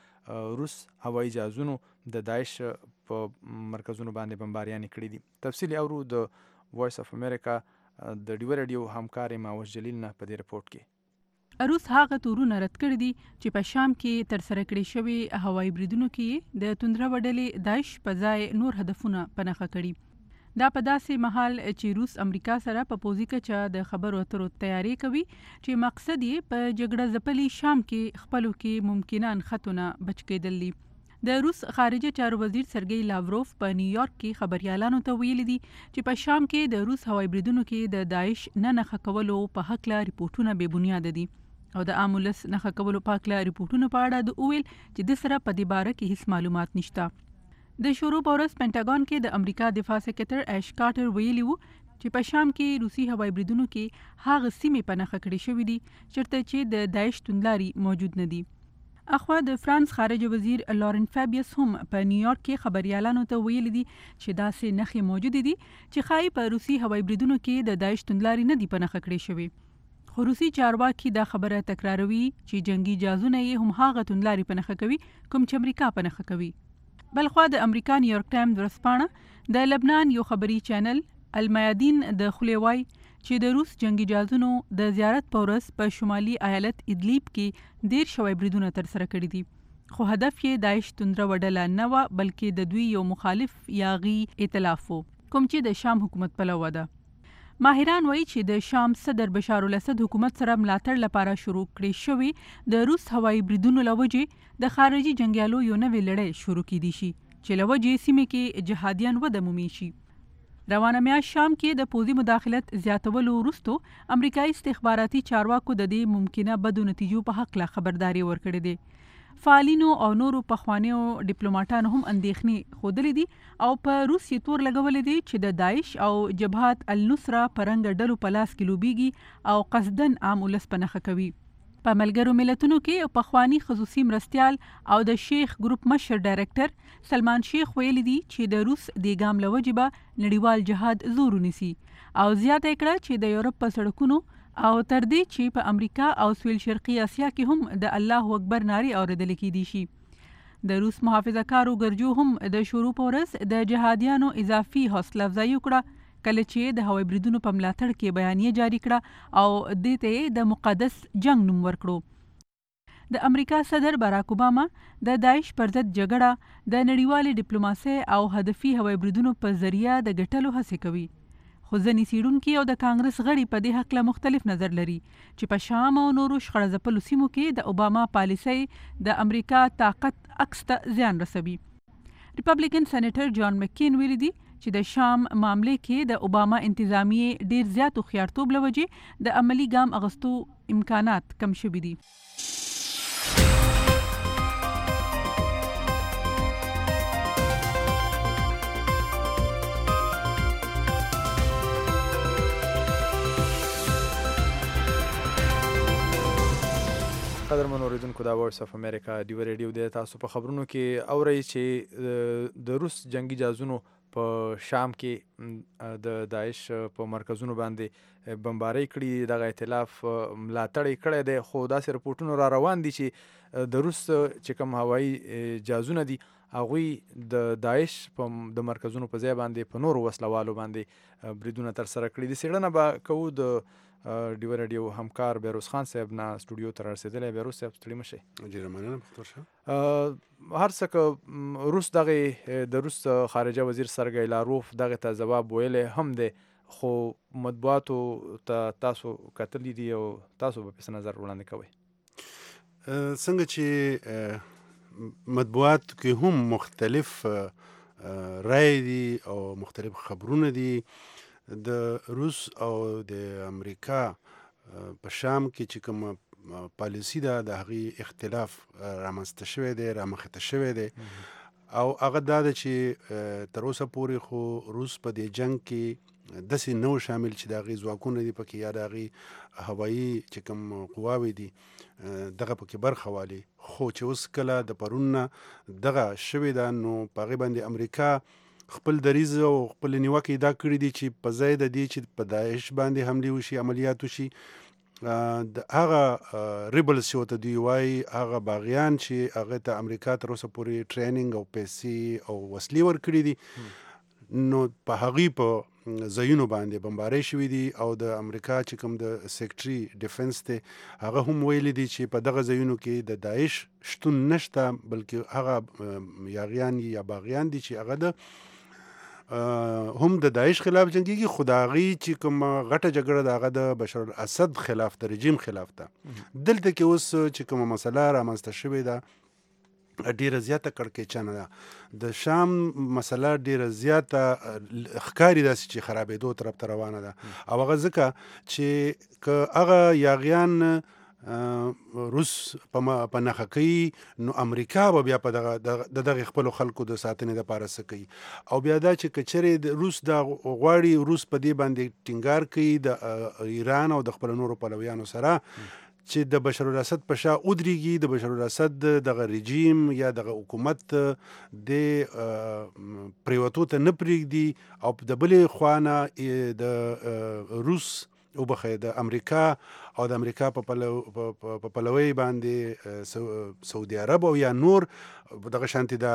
د روس هوایي جهازونو د داعش په مرکزونو باندې بمباریانې کړي دي. تفصیل اورو د وایس اف امریکا د ډیوه ریډیو همکار ماوش جلیل نه په دې رپورټ کې. روس هغه تورونه رد کړي دي چې په شام کې تر سره کړي شوي هوایي بریدونو کې د توندره وډلې داعش په ځای نور هدفونه په نښه کړي. دا په داسې مهال چې روس امریکا سره په پوځي کچه د خبرو اترو تیاری کوي چې مقصد یې په جګړه ځپلي شام کې خپلو کې ممکنه نښتونه بچ کېدل دي. د روس خارجه چارو وزیر سرګی لاوروف په نیویارک کې خبريالانو ته ویلي دي چې په شام کې د روس هوایي بریدونو کې د داعش نه نښه کولو په هکله ریپورټونه بې بنیاده دي او د عام ولس نښه کولو په هکله ریپورټونو په اړه د اوویل چې د سره په دې باره کې هیڅ معلومات نشته. د شروع په ورځ پینټاګون کې د امریکا دفاع سکرټر ایش کارټر ویلي وو چې په شام کې روسي هوایي بریدونو کې هغه سیمې په نښه کړې شوې دي چېرته چې د داعش توندلاري موجود نه دي. اخوا د فرانس خارجه وزیر لورن فابیس هم په نیویارک کې خبريالانو ته ویلي دي چې داسې نښې موجودې دي چې ښایي په روسي هوایي بریدونو کې د داعش توندلاري نه دي په نښه کړې شوې. خو روسي چارواکي دا خبره تکراروي چې جنگي جهازونه یې هم هغه توندلاري په نښه کوي کوم چې امریکا په نښه کوي. بلخوا د امریکا نیویارک ټایم ورځپاڼه د لبنان یو خبري چینل المیادین د خولې وایي چې د روس جنگي جهازونو د زیارت په ورځ په شمالي ایالت ادلیب کې ډېر شوی بریدونه ترسره کړي دي، خو هدف یې داعش توندره وډله نه وه بلکې د دوی یو مخالف یاغي ائتلاف و کوم چې د شام حکومت پلوه ده. ماهران وایي چې د شام صدر بشار الاسد حکومت سره ملاتړ لپاره شروع کړي شوی د روس هوایي بریدونو له وجې د خارجي جنګیالو یو نوې لړۍ شروع کیدی شي چې له وجې سیمې کې جهادیان وده مومي شي. روانه میاشت شام کې د پوځي مداخلت زیاتولو وروستو امریکایي استخباراتي چارواکو د دې ممکنه بدو نتیجو په هکله خبرداري ورکړې ده. فعالینو او نورو پخوانیو ډیپلوماټانو هم اندېښنې ښودلې دي او په روس یې تور لګولې دي چې د داعش او جبهات النصره په رنګه ډلو په لاس کې لوبیږي او قصدن عام ولس په نښه کوي. په ملګرو ملتونو کې پخوانی خصوصي مرستیال او د شیخ ګروپ مشر ډایرکټر سلمان شیخ ویلي دي چې د روس د ګام له وجې به نړیوال جهاد زور ونیسي او زیاته کړه چې د یورپ په سړکونو او تر دې چې په امریکا او سویل شرقي اسیا کې هم د الله اکبر نارې اورېدل کېدی شي. د روس محافظه کارو ګرجو هم د شروع په ورځ د جهادیانو اضافي حوصله افزایي وکړه کله چې د هوایي بریدونو په ملاتړ کې بیانیه جاری کړه او دې ته د مقدس جنگ نوم ورکړو. د امریکا صدر باراک اوباما د داعش پر ضد جګړه د نړیوالې ډیپلوماسۍ او هدفي هوایي بریدونو په ذریعہ د ګټلو هڅې کوي، خو ځینې څېړونکي او د کانګرس غړي په دې هکله مختلف نظر لري چې په شام او نورو شخړه ځپلو سیمو کې د اوباما پالیسۍ د امریکا طاقت عکس ته زیان رسوي. ریپبلیکن سېنیټر جان مکین ویلي دي چې د شام معاملې کې د اوباما انتظامیې ډیر زیات هوښیارتوب له وجې د عملي ګام اخیستو امکانات کم شوي دي. قدرمن اوریدونکو دا وایس اف امریکا ډیو ریډیو دی. تاسو په خبرونو کې اورئ چې د روس جنگي جهازونو په شام کې د داعش په مرکزونو باندې بمبارۍ کړي. دغه ائتلاف ملاتړ یې کړی دی، خو داسې رپورټونه را روان دي چې د روس چې کوم هوایي جهازونه دي هغوی د داعش په د مرکزونو په ځای باندې په نورو وسلوالو باندې بریدونه ترسره کړي دي. څېړنه به کوو د ډیو راډیو همکار بیروز خان صاحب نه سټوډیو ته رارسېدلی. بیروز صاحب ستړي مه شئ. ډېره مننه بختور شه. هر څه که روس دغې د روس خارجه وزیر سرګی لاروف دغې ته ځواب ویلی هم دی، خو مطبوعاتو ته تاسو کتلی دي او تاسو به پس نظر وړاندې کوئ. څنګه چې مطبوعات کې هم مختلف رای دي او مختلف خبرونه دي، د روس او د امریکا په شام کې چې کوم پالیسی ده د هغې اختلاف رامنځته شوی دی، رامخته شوی دی، او هغه دا ده چې تر اوسه پورې خو روس په دې جنګ کې داسې نه و شامل چې د هغې ځواکونه دي پکې یا د هغې هوایي چې کوم قواوې دي دغه پکې برخه والي. خو چې اوس کله د پرون نه دغه شوې ده نو په هغې باندې امریکا خپل دریځ او خپل نیوکې دا کړي دي چې په ځای د دې چې په داعش باندې حملې وشي، عملیات وشي، د هغه ریبلز چې ورته دوی وایي هغه باغیان چې هغې ته امریکا تر اوسه پورې ټریننګ او پیسې او وسلې ورکړي دي، نو په هغې په ځایونو باندې بمبارۍ شوي دي. او د امریکا چې کوم د سیکټري ډیفنس دی هغه هم ویلي دي چې په دغه ځایونو کې د داعش شتون نشته، بلکې هغه یاغیان یا باغیان دي چې هغه د هم د داعش خلاف جنگیږي، خو د هغې چې کومه غټه جګړه د هغه د بشار الاسد خلاف د رژیم خلاف ده. دلته کې اوس چې کومه مسله رامنځته شوې ده ډیره زیاته کړکېچنه ده. د شام مسله ډیره زیاته ښکاري داسې چې خرابېدو طرف ته روانه ده، او هغه ځکه چې که هغه یاغیان روس په نښه کوي نو امریکا به بیا په دغه د دغې خپلو خلکو د ساتنې دپاره څه کوي. او بیا دا چې که چېرې د روس دا غواړي روس په دې باندې ټینګار کوي د ایران او د خپلو نورو پلویانو سره چې د بشار الاسد په شا ودرېږي، د بشار الاسد دغه رژیم یا دغه حکومت د پریوتو ته نه پرېږدي، او د بلې خوا نه د روس او بخې د امریکا او د امریکا په پلوۍ باندې سعودي عرب او یا نور دغه شانتي د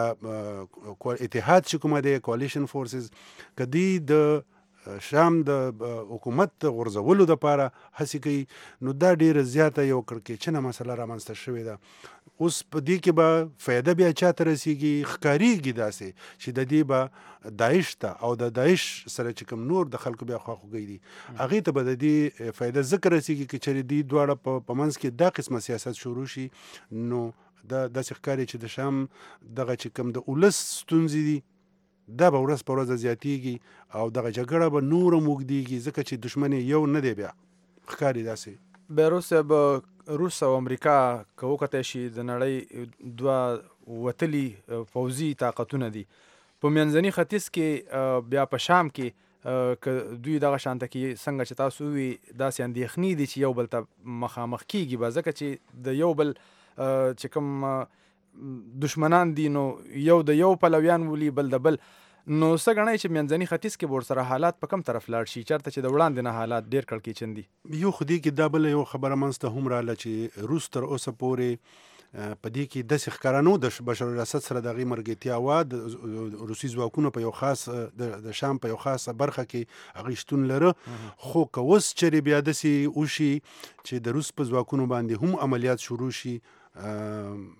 اتحاد چې کومه دی کوalition فورسز که دوی د شام د حکومت غورځولو دپاره هڅې کوي، نو دا ډېره زیاته یو کړکېچنه مسله رامنځته شوې ده. اوس په دې کې به فایده بیا چا ته رسېږي؟ ښکارېږي داسې چې د دې به داعش ته او د داعش سره چې کوم نور د خلکو بیا خواخوږی دي هغې ته به د دې فایده ځکه رسېږي که چېرې دوی دواړه په منځ کې دا قسمه سیاست شروع شي، نو دا داسې ښکاري چې د شام دغه چې کوم د ولس ستونزې دي دا به ورځ په ورځ زیاتېږي او دغه جګړه به نوره موږدېږي، ځکه چې دښمن یو نه دی بیا ښکاري داسې. بیروز صاحب، روس او امریکا که وکتی شي د نړۍ دوه وتلي پوځي طاقتونه دي. په منځني ختیځ کې بیا په شام کې که دوی دغه شانته کې څنګه چې تاسو ووي داسې اندېښنې دي چې یو بل ته مخامخ کېږي به، ځکه چې د یو بل چې کوم دشمنان دي نو یو د یو پلویان ولي بل د بل، نو څه ګڼئ چې منځني ختیځ کې به ورسره حالات په کم طرف لاړ شي چېرته چې د وړاندې نه حالات ډېر کړکېچن دي؟ یو خو دې کې دا بله یو خبره منځته هم راغله چې روس تر اوسه پورې په دې کې داسې ښکاره نه و د بشار الاسد سره د هغې مرګتیا وه، د روسي ځواکونو په یو خاص د شام په یو خاصه برخه کې هغې شتون لره. خو که اوس چېرې بیا داسې وشي چې د روس په ځواکونو باندې هم عملیات شروع شي،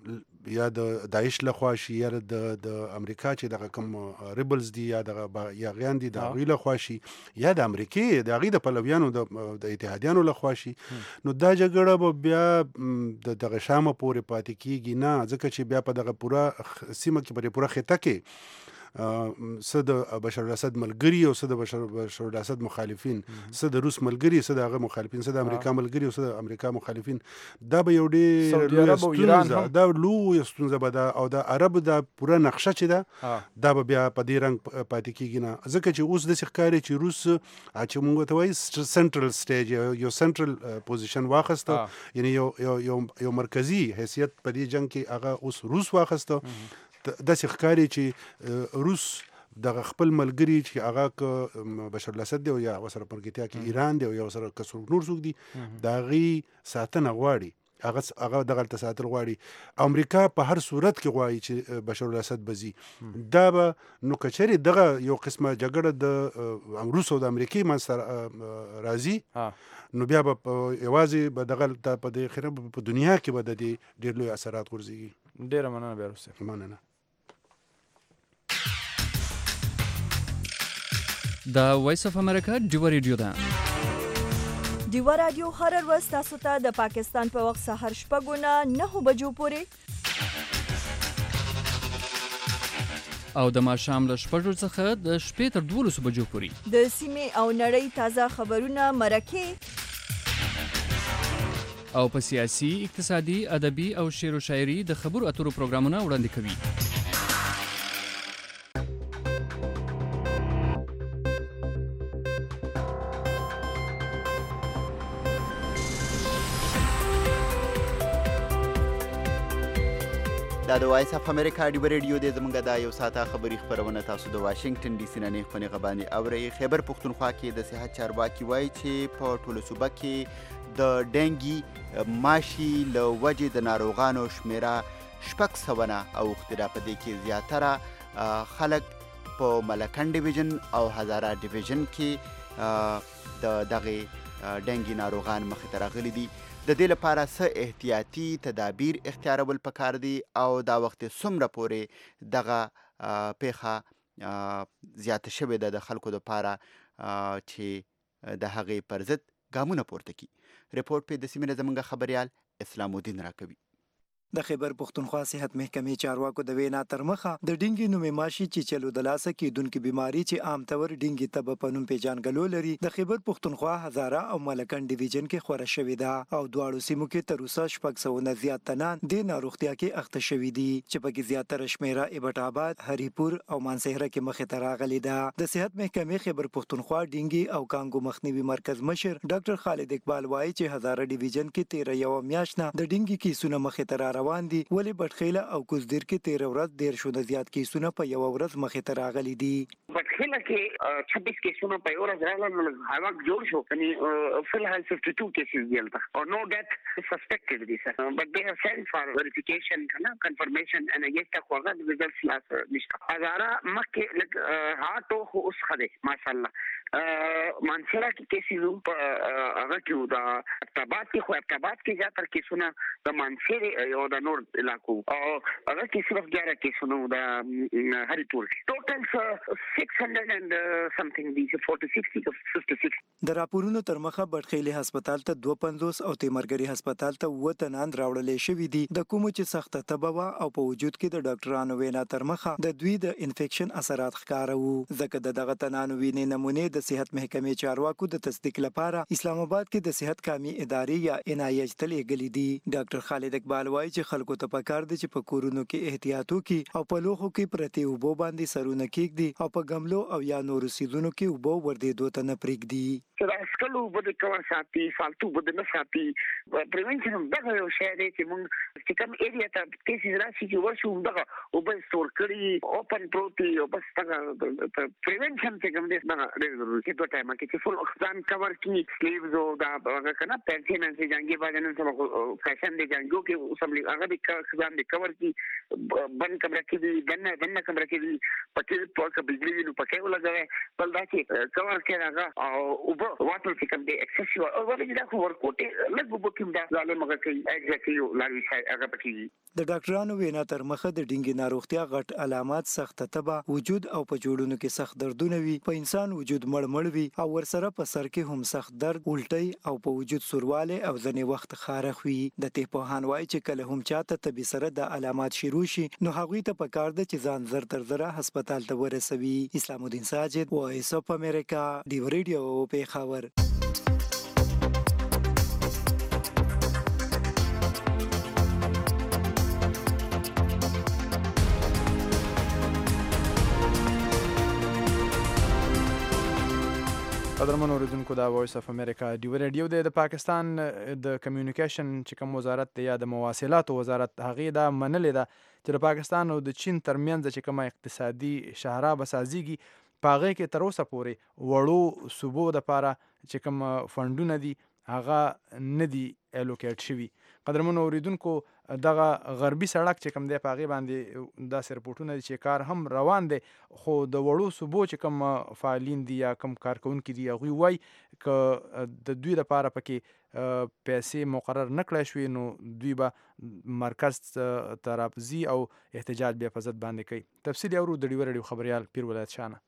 یا د داعش لخوا شي یا د د امریکا چې دغه کوم ریبلز دي یا دغه یاغیان دي د هغوی لخوا شي یا د امریکې د هغې د پلویانو د اتحادیانو لخوا شي نو دا جګړه به بیا د دغه شامه پورې پاتې کېږي نه، ځکه چې بیا په دغه پوره سیمه کې په پوره خطه کې څه د بشار الاسد ملګري او څه د بشار الاسد مخالفین، څه د روس ملګري، څه د هغه مخالفین، څه د امریکا ملګري او څه د امریکا مخالفین. دا به یو ډېر لویه ستونزه دا لویه ستونزه به ده او د عربو دا پوره نقشه چې ده دا به بیا په دې رنګ پاتې کېږي نه، ځکه چې اوس داسې ښکاري چې روس چې موږ ورته وایي سنټرل سټیج یو سنټرل پوزیشن واخیسته، یعنی یو یو یو مرکزي حیثیت په دې جنګ کې هغه اوس روس واخیسته. داسې ښکاري چې روس دغه خپل ملګري چې هغه که بشار الاسد دی او یا ورسره ملګرتیا کې ایران دی او یا ورسره که څوک نور څوک دي د هغې ساتنه غواړي، هغه هغه دغلته ساتل غواړي. امریکا په هر صورت کې غواړي چې بشار الاسد به ځي. دا به نو که چېرې دغه یو قسمه جګړه د روس او د امریکې منځته راځي نو بیا به یوازې به دغلته په دې خیره په دنیا کې به د دې ډېر لوی اثرات غورځېږي. ډېره مننه بیروس صاحب. مننه. د وایس اف امریکا ډیوه ریډیو ده. ډیوه رادیو هر ورځ تاسو ته د پاکستان په وخت سهار شپږو نه نهو بجو پورې او د ماښام له شپږو څخه د شپې تر دولسو بجو پورې د سیمې او نړۍ تازه خبرونه، مرکې او په سیاسي، اقتصادي، ادبي او شعر و شاعري د خبرو اترو پروګرامونه وړاندې کوي. دا د وایس اف امریکا ډیوه ریډیو دی. زموږ دا یو ساعته خبري خپرونه تاسو د واشنگټن ډي سي نه نیغ په نیغه باندې اورئ. خیبر پښتونخوا کې د صحت چارواکي وایي چې په ټوله صوبه کې د ډینګي ماشي له وجې د ناروغانو شمیره شپږ سوه نه اوښتې ده. په دې کې زیاتره خلک په ملکن ډیویژن او هزاره ډیویژن کې د دغې ډینګي ناروغان مخې ته راغلي دي. د دې لپاره څه احتیاطي تدابیر اختیارول پکار دي او دا وخت څومره پورې دغه پیښه زیاته شوې ده د خلکو لپاره چې د هغې پر ضد ګامونه پورته کړي. رپورټ په د سیمې نه زموږ خبریال اسلام الدین راکوي. د خیبر پښتونخوا صحت محکمې چارواکو د وینا تر مخه د ډینګي نومې ماشي چې چلو د لاسه کېدونکې بیماري چې عام طور ډینګي تبه په نوم پیژانګلو لري د خیبر پښتونخوا هزاره او ملکن ډیویژن کې خوره شوې ده او دواړو سیمو کې تر اوسه شپږ سوه نه زیات تنان د ناروغتیا کې اخته شوي دي چې پکې زیاتره شمیره ایبټ آباد، هریپور او مانسهره کې مخې ته راغلې ده. د صحت محکمې خیبر پښتونخوا ډینګي او کانګو مخنیوي مرکز مشر ډاکټر خالد اقبال وایي چې هزاره ډیویژن کې تیره یوه میاشت نه د ډینګي کیسونه مخې ته را روان دي، ولې بټخیله او کوزدیر کې تیره ورځ ډېر شونه زیات کیسونه په یوه ورځ مخې ته راغلي دي. بټخیله کې छब्बीस کیسونه په یوه ورځ راغلل، هغه جوړ شو یعنی فی الحال fifty-two cases دي هلته او نو ډیت سسپیکټډ دي سر بٹ دے هاف سینٹ فار ویریفیکیشن کنه کنفرمیشن ان اگینسټ خواغه د ریزلټس لاس نشته. هزاره مکه لګ هاټو اوس خده ماشاءالله مانسره کې کیسز هغه کې دا ارتباط کې خو ارتباط کې زیاتره کیسونه د مانسره او د نور علاقو او هغه کې صرف ګیاره کیسونه د هریپور ټوټل six hundred and something دي forty-six fifty-six. د راپورونو تر مخه بټخیلي هسپتال ته دوه پنځوس او تیمرګری هسپتال ته اووه تنان راوړل شوي دي د کومو چې سخته تبه وه او په وجود کې د ډاکټرانو وینا تر مخه د دوی د انفیکشن اثرات ښکاره وو، ځکه د دغه تنانو وینې نمونې د صحت محکمې چارواکو د تصدیق لپاره اسلام آباد کې د صحت کامي ادارې یا ان آی ایچ ته لیږلي دي. ډاکټر خالد اقبال وایي چې خلکو ته پکار دي چې په کورونو کې احتیاط وکړي او په لوښو کې پرتې اوبو باندې سرونه کېږدي او په ګملو او یا نورو سیزونو کې اوبو ورېدو ته نه پرېږدي. دا سکلو بده کور ساتي فالتو بده نه ساتي. پریونشن هم دغه یو شی دی چې موږ چې کوم ایریا ته کیسز راشي چې ورشو دغه اوبه سټور کړي اوپن پروتي او بس دغه پریونشن چې کوم دی دغه ضروري کې دوه ټایمه کې چې فل ځان کور کړي سلیوز او دا هغه کنه پنسینن چې جنگي باندې نن سبا فیشن دی جنگو کې اوسم هغه د ځان د کور کې بند کمره کې دی دنه دنه کمره کې دی پکې پوکه بجلی نو پکې ولګوي بل دا چې کور کې راغله او واټر کې کوم دی اکسسیو او ولې دا خو ورکوټه لږ بوکیم دا ظالم هغه کوي اګزیکټیو لاوي شای هغه پکې. د ډاکټرانو وینا تر مخه د ډینګي ناروغتیا غټ علامات سخت تبه وجود او په جوړونو کې سخت دردونه وي، په انسان وجود مړمړ وي او ورسره په سر کې هم سخت درد، الټي او په وجود سورواله او ځنې وخت خارخ وي. د ته په هان وای چې کله هم چاته تبي سره د علامات شروع شي نو هغوی ته پکار ده چې ځان زر تر زره هسپتال ته ورسوي. اسلام الدین ساجد، وایس اف امریکا، ډیو ریډیو پیښور. قدرمن اوریدونکو دا وایس اف امریکا ډیو ریډیو دی. د پاکستان د کمیونیکیشن چې کوم وزارت دی یا د مواصلاتو وزارت هغې دا منلې ده چې د پاکستان او د چین ترمنځ چې کومه اقتصادي شاهراه به سازیږي په هغې کې تر اوسه پورې وړو صوبو دپاره چې کوم فنډونه دي هغه نه دي الوکیټ شوي. قدرمن اوریدونکو دغه غربي سړک چې کوم دی په هغې باندې داسې رپورټونه دي چې کار هم روان دی، خو د وړو صوبو چې کوم فعالین دي یا کوم کارکوونکي دي هغوی وایي که د دوی دپاره پکې پیسې مقرر نه کړی شوي نو دوی به مرکز ته راځي او احتجاج بیا په ضد باندې کوي. تفصیل اورو د ډیو ریډیو خبریال پیر ولایت شاه نه.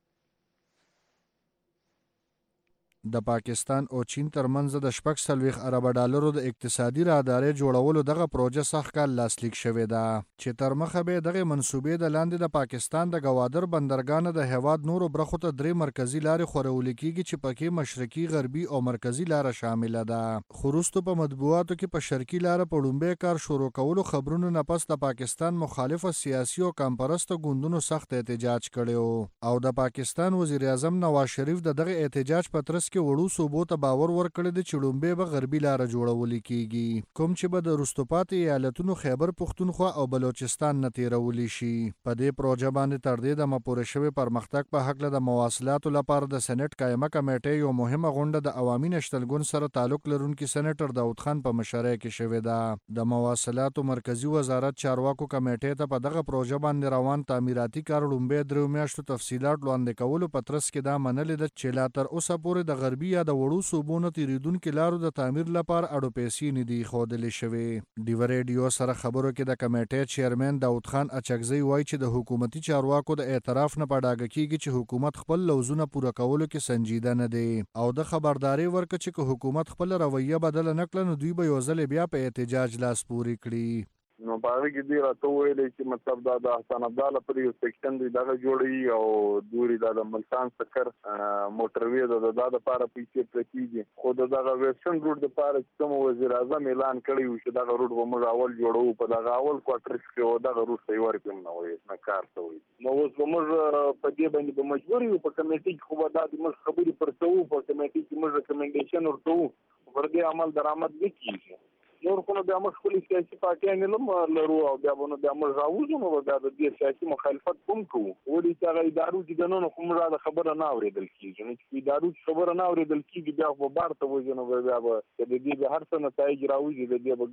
د پاکستان او چین ترمنځ د شپږ څلوېښت اربه ډالرو د اقتصادي راهدارۍ جوړولو دغه پروژه سخت کال لاسلیک شوې ده چې تر مخه به دغه منصوبې د لاندې د پاکستان د ګوادر بندرګانو د هیواد نورو برخو ته درې مرکزی لارې خورول کیږي چې پکې مشرقي، غربي او مرکزی لاره شامله ده. خو وروسته په مطبوعاتو کې په شرقي لاره په لومړي کار شروع کولو خبرونو نه پس د پاکستان مخالفه سیاسي او کمپرسته ګوندونو سخت احتجاج کړی او د پاکستان وزیر اعظم نواز شریف د دغه احتجاج په ترڅ کې وړو صوبو ته باور ورکړی دی چې لومبۍ به غربي لاره جوړولی کیږي، کوم چې به د وروسته پاتې ایالتونو خیبر پښتونخوا او بلوچستان نه تیرولی شي. په دې پروژه باندې تر دې دمه پورې شوی پرمختګ په هکله د مواصلاتو لپاره د سېنټ قایمه کمیټې یو مهمه غونډه د عوامي نشتلګون سره تعلق لرونکي سېنیټر داود خان په مشرۍ کې شوې ده. د مواصلاتو مرکزی وزارت چارواکو کمیټې ته په دغه پروژه باندې روان تعمیراتي کار لومبۍ درېو میاشتو تفصیلات وړاندې کولو په ترڅ کې دا منلې ده چې لا تر اوسه پورې د غربي یا د وړو صوبو نه تیریدونکو لارو د تعمیر لپاره اړو پیسې نه دي ښودلې شوې. ډیو ریډیو سره خبرو کې د کمیټې چیرمن داود خان اچکزی وایي چې د حکومتي چارواکو د اعتراف نه په ډاګه کیږي چې حکومت خپل لوزونه پوره کولو کې سنجیده نه دی او د خبرداري ورکړه چې که حکومت خپل رویه بدل نه کړي نو دوی به یو ځل بیا په احتجاج لاس پورې کړي. نو په هغه کې دی راته ویلې چې مطلب دا د حسن عبدالله پر یو سیکشن دی دغه جوړي او دوری دا د ملتان سکر موټروي د د د لپاره پیسې پرتیږي، خو دغه ویسټرن روټ د لپاره کوم وزیر اعظم اعلان کړی و چې دغه روټ به موږ اول جوړو په دغه اول کوارټر کې دغه روټ ته ورکوم نه وي نه کار ته وي. نو اوس موږ په دې باندې به مجبور یو په کمیټې کې، خو به دا د موږ خبرې پر څو په کمیټې کې موږ ریکمنډیشن ورکوو پر دې عمل درآمد وکړي. نور خو نو بیا موږ خپلې سیاسي پارټیانې هم لرو او بیا به نو بیا موږ راوځو نو بیا د دې سیاسي مخالفت کوم کوو. ولې چې هغه ادارو چې دننه خو موږ د خبره نه اورېدل کېږي، نو چې ادارو چې خبره نه اورېدل کېږي بیا خو بار ته وځي نو بیا به د دې به هر څه نتایج راوځي د دې به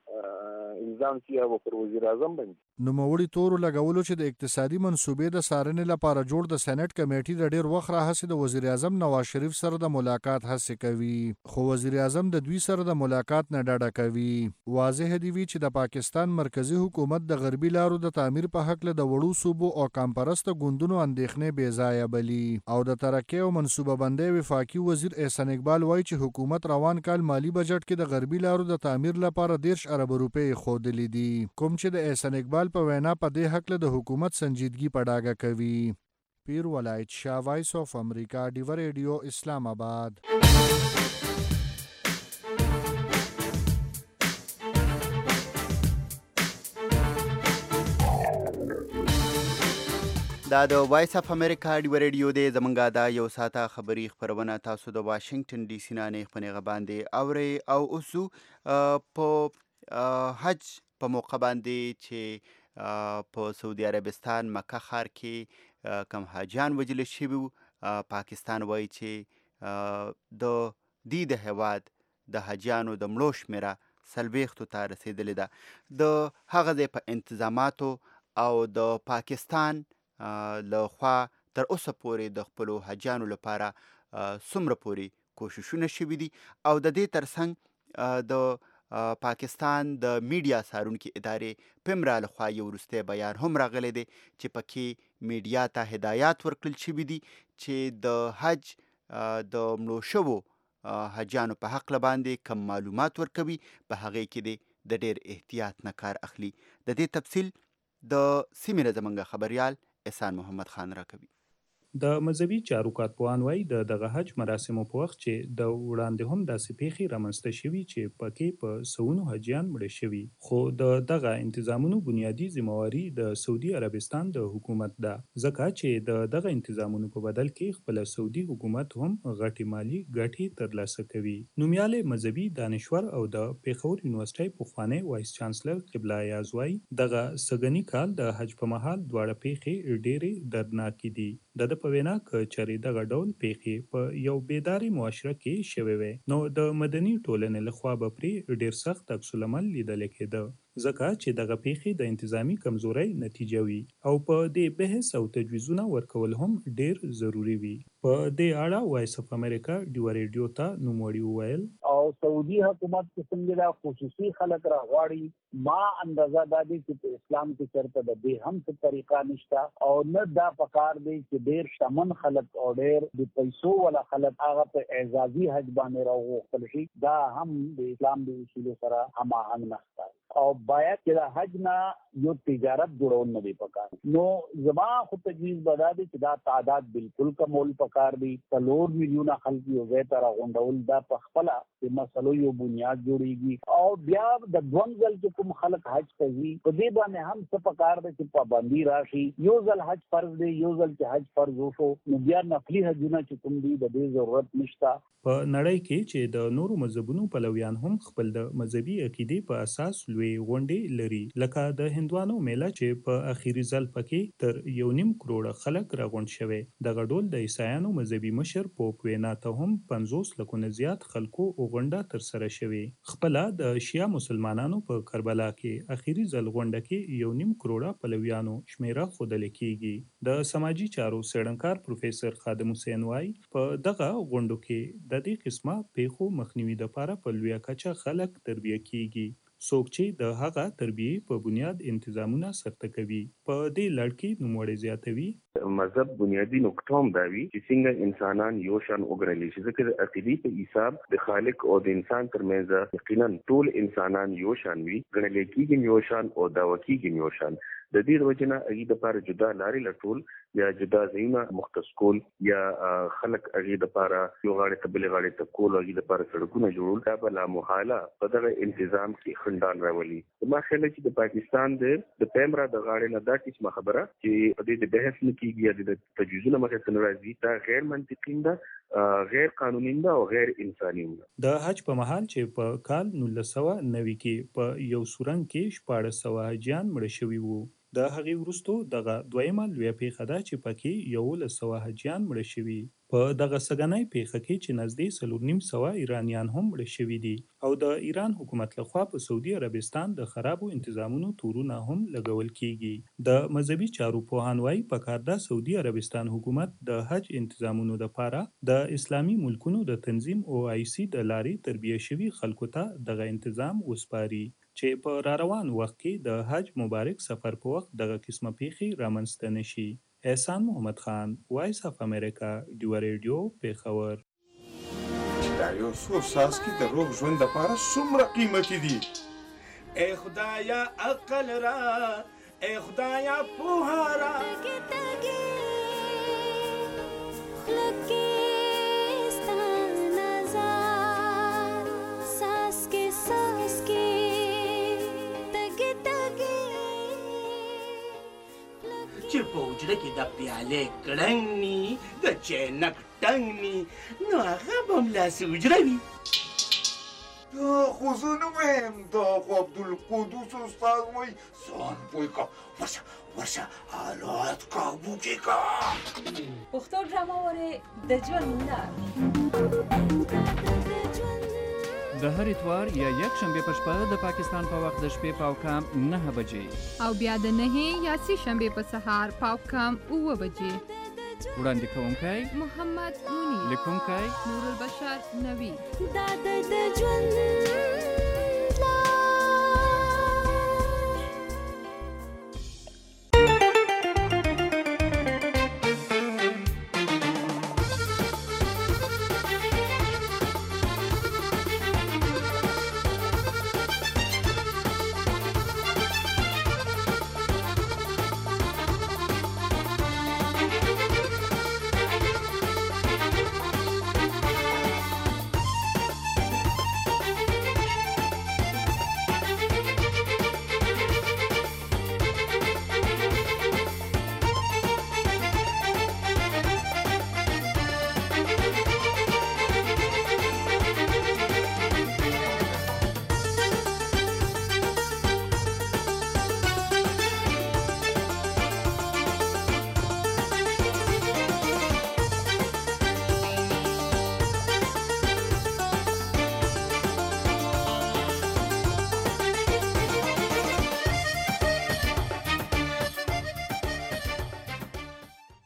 ګرده الزام کیږي به پر وزیر اعظم باندې. نوموړي تورو لګولو چې د اقتصادي منصوبې د څارنې لپاره جوړ د سېنټ کمیټې د ډېر وخت راهیسې د وزیر اعظم نواز شریف سره د ملاقات هڅې کوي، خو وزیر اعظم د دوی سره د ملاقات نه ډډه کوي. واضح دی وی چې د پاکستان مرکزی حکومت د غربي لارو د تعمیر په حق له د وړو صوبو او کمپرسته ګوندونو اندېښنې بې ځایه بلی او د ترقۍ او منصوبه بندۍ وفاقي وزیر احسان اقبال وایي چې حکومت روان کال مالی بجټ کې د غربي لارو د تعمیر لپاره دیرش ارب روپۍ ښودلې دي، کوم چې د احسان اقبال په وینا په دې حق له د حکومت سنجیدګي په ډاګه کوي. پیر ولایت شاه، وایس اف امریکا، ډیو ریډیو، اسلام آباد. دا د وایس اف امریکا ډیو ریډیو دی. زمونږه دا یو ساعته خبري خبرونه تاسو د واشنگټن ډي سي نه خپنېغه باندې اورئ او اوسو په حج په موقع باندې چې په سعودي عربستان مکه ښار کې کم حاجیان وجل شوي پاکستان وایي چې د دې د هیواد د حاجیانو د مړو شمېره څلوېښتو ته رسېدلې ده. د هغه ځای په انتظاماتو او د پاکستان له خوا تر اوسه پورې د خپلو حاجیانو لپاره څومره پورې کوششونه شوي دي او د دې ترڅنګ د پاکستان د میډیا څارونکي ادارې پیمرا لخوا یو وروستی بیان هم راغلی دی چې پکې میډیا ته هدایات ورکړل شوي دي چې د حج د مړو شوو حجانو په حق باندې کم معلومات ورکوي په هغې کې دی د ډېر احتیاط نه کار اخلي. د دې تفصیل د سیمې نه زموږ خبریال احسان محمد خان راکوي. د مذهبي چارو کارپوهان وایي د دغه حج مراسمو په وخت چې د وړاندې هم داسې پیښې رامنځته شوي چې پکې په سوونو حجیان مړه شوي، خو د دغه انتظامونو بنیادي ذمہواري د سعودي عربستان د حکومت ده، ځکه چې د دغه انتظامونو په بدل کې خپل سعودي حکومت هم غټي مالی ګټې ترلاسه کوي. نومیالی مذهبي دانشور او د پیښور یونیورسيټي پخوانی وایس چانسلر قبله ایاز وایي دغه سږني کال د حج په مهال دواړه پیښې ډېرې دردناکې دي. د په وینا که چېرې دغه ډول پیښې په یو بیداري معاشره کې شوې وي نو د مدني ټولنې لخوا به پرې ډېر سخت عکس العمل لیدل کېده، ځکه چې دغه پیښې د انتظامی کمزورۍ نتیجه وي او په دې بحث او تجویزونه ورکول هم ډېر ضروری وي. په دې اړه وایس اف امریکا ډیو ریډیو ته نوموړي وویل او سعودي حکومت کې څنګه دا خصوصي خلک راغواړي ما اندازه دا دي چې په اسلام کې چرته د دې هم څه طریقه نشته او نه دا پکار دی چې ډېر شتمن خلک او ډېر د پیسو ولا خلک هغه په اعزازي حج باندې راوغوښتل شي، دا هم د اسلام د اصولو سره هماهنګ نه ښکاري او باید چې د حج نه یو تجارت جوړول نه دی پکار. نو زما خو تجویز بدا دی چې دا تعداد بالکل کمول پکار دی، څلور میلیونه خلک یو ځای ته راغونډول دا په خپله د مسلو یو بنیاد جوړیږي او بیا د دویم ځل چې کوم خلک حج کوي په دې باندې هم څه پکار دی چې پابندي راشي. یو ځل حج فرض دی، یو ځل چې حج فرض وشو نو بیا نفلي حجونه چې کوم دي د دې ضرورت نشته. په نړۍ کې چې د نورو مذهبونو پلویان هم خپل د مذهبي عقیدې په اساس لوی غونډې لري، لکه د هندوانو میله چې په اخیری ځل پکې تر یو نیم کروړه خلک راغونډ شوي. دغه ډول د عیسایانو مذهبي مشر پوپ وینا ته هم پنځوس لکو نه زیات خلکو غونډه ترسره شوې. خپله د شیعه مسلمانانو په کربلا کې اخیری ځل غونډه کې یو نیم کروړه پلویانو شمیره ښودل کېږي. د سماجي چارو څېړنکار پروفیسر خادم حسین وایي په دغه غونډو کې د دې قسمه پیښو مخنیوي دپاره په لویه کچه خلک تربیه کیږي، څوک چې د هغه تربیې په بنیاد انتظامونه سرته کوي. په دې لړ کې نوموړی زیاتوي مذهب بنیادی نقطه هم دا وي چې څنګه انسانان یو شان وګڼل شي، ځکه د عقیدې په حساب د خالق او د انسان ترمنځ یقینا ټول انسانان یو شان وي، ګڼل کېږي یو شان او دعوه کېږي یو شان. د دې د وجې نه هغې دپاره جدا لارې لټول یا جدا ځایونه مختص کول یا خلک هغې دپاره یو غاړې ته بلې غاړې ته کول او هغې دپاره سړکونه جوړول دا به لامحاله په دغه انتظام کې خنډان راولي. زما خیال دی چې د پاکستان د پیمرا د غاړې نه دا قسمه خبره چې په دې د بحث نه کېږي یا د تجویزونه مخې ته نه راځي دا غیر منطقي ده، غیر قانوني ده او غیر انساني ده. د حج په مهال چې په کال نولس سوه نوي کې په یو سورنګ کې شپاړس سوه حجیان مړه شوي وو. د هغې وروستو دغه دویمه لویه پیښه ده چې پکې یولس سوه حجیان مړه شوي. په دغه سږنۍ پیښه کې چې نږدې څلور نیم سوه ایرانیان هم مړه شوي دي او د ایران حکومت لخوا په سعودي عربستان د خرابو انتظامونو تورونه هم لګول کیږي. د مذهبي چارو پوهان وایي پکار ده سعودي عربستان حکومت د حج انتظامونو دپاره د اسلامي ملکونو د تنظیم او آی سی د لارې تربیه شوي خلکو ته دغه انتظام وسپاري چې په را روان وخت کې د حج مبارک سفر په وخت دغه قسمه پیښې رامنځته نشي. احسان محمد خان، وایس اف امریکا، ډیو ریډیو، پیښور. دا یو څو څاڅکي د روغ ژوند دپاره څومره قیمتي دي؟ ای خدایا عقل را، ای خدایا پوهه را. چې په حجره کې د پیالې کړنګ ني د چینک ټنګ ني نو هغه به هملاسې حجره وي. دا خو زه نه وایم، دا خو عبدالقدوس استاد وایي ځان پوه کړه، ورشه ورشه حالات قابو کې کړه. پښتو ډرامه وارې د ژوند لار د هر اتوار یا یک شنبه په شپه د پاکستان په وخت د شپې پاو کم نه بجې او بیا د نهې یا سې شنبه په سهار پاو کم اوه بجې. وړاندې کوونکی محمد منیر، لیکونکی نور البشر نوی. دا د ژوند